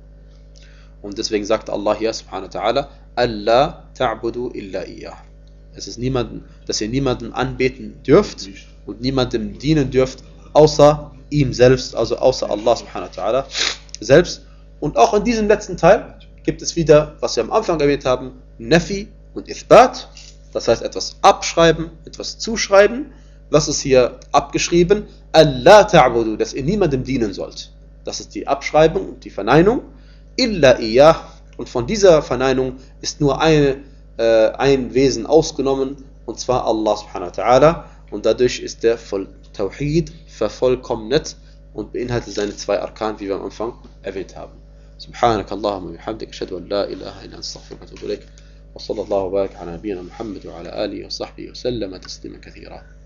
Und deswegen sagt Allah hier subhanahu wa ta'ala, Allah ta'budu illa iyah. Es ist niemanden, dass ihr niemanden anbeten dürft und niemandem dienen dürft, außer ihm selbst, also außer Allah subhanahu wa ta'ala selbst. Und auch in diesem letzten Teil gibt es wieder, was wir am Anfang erwähnt haben, Nafi und Ithbat. Das heißt, etwas abschreiben, etwas zuschreiben. Was ist hier abgeschrieben? Allah ta'budu, dass ihr niemandem dienen sollt. Das ist die Abschreibung und die Verneinung. Illa iyah. Und von dieser Verneinung ist nur eine, äh, ein Wesen ausgenommen, und zwar Allah subhanahu wa ta'ala. Und dadurch ist der Tawhid vervollkommnet und beinhaltet seine zwei Arkan, wie wir am Anfang erwähnt haben. سبحانك اللهم وبحمدك أشهد أن لا إله إلا أنت أستغفرك وأتوب إليك وصلى الله وبارك على نبينا محمد وعلى آله وصحبه وسلم تسليما كثيرا.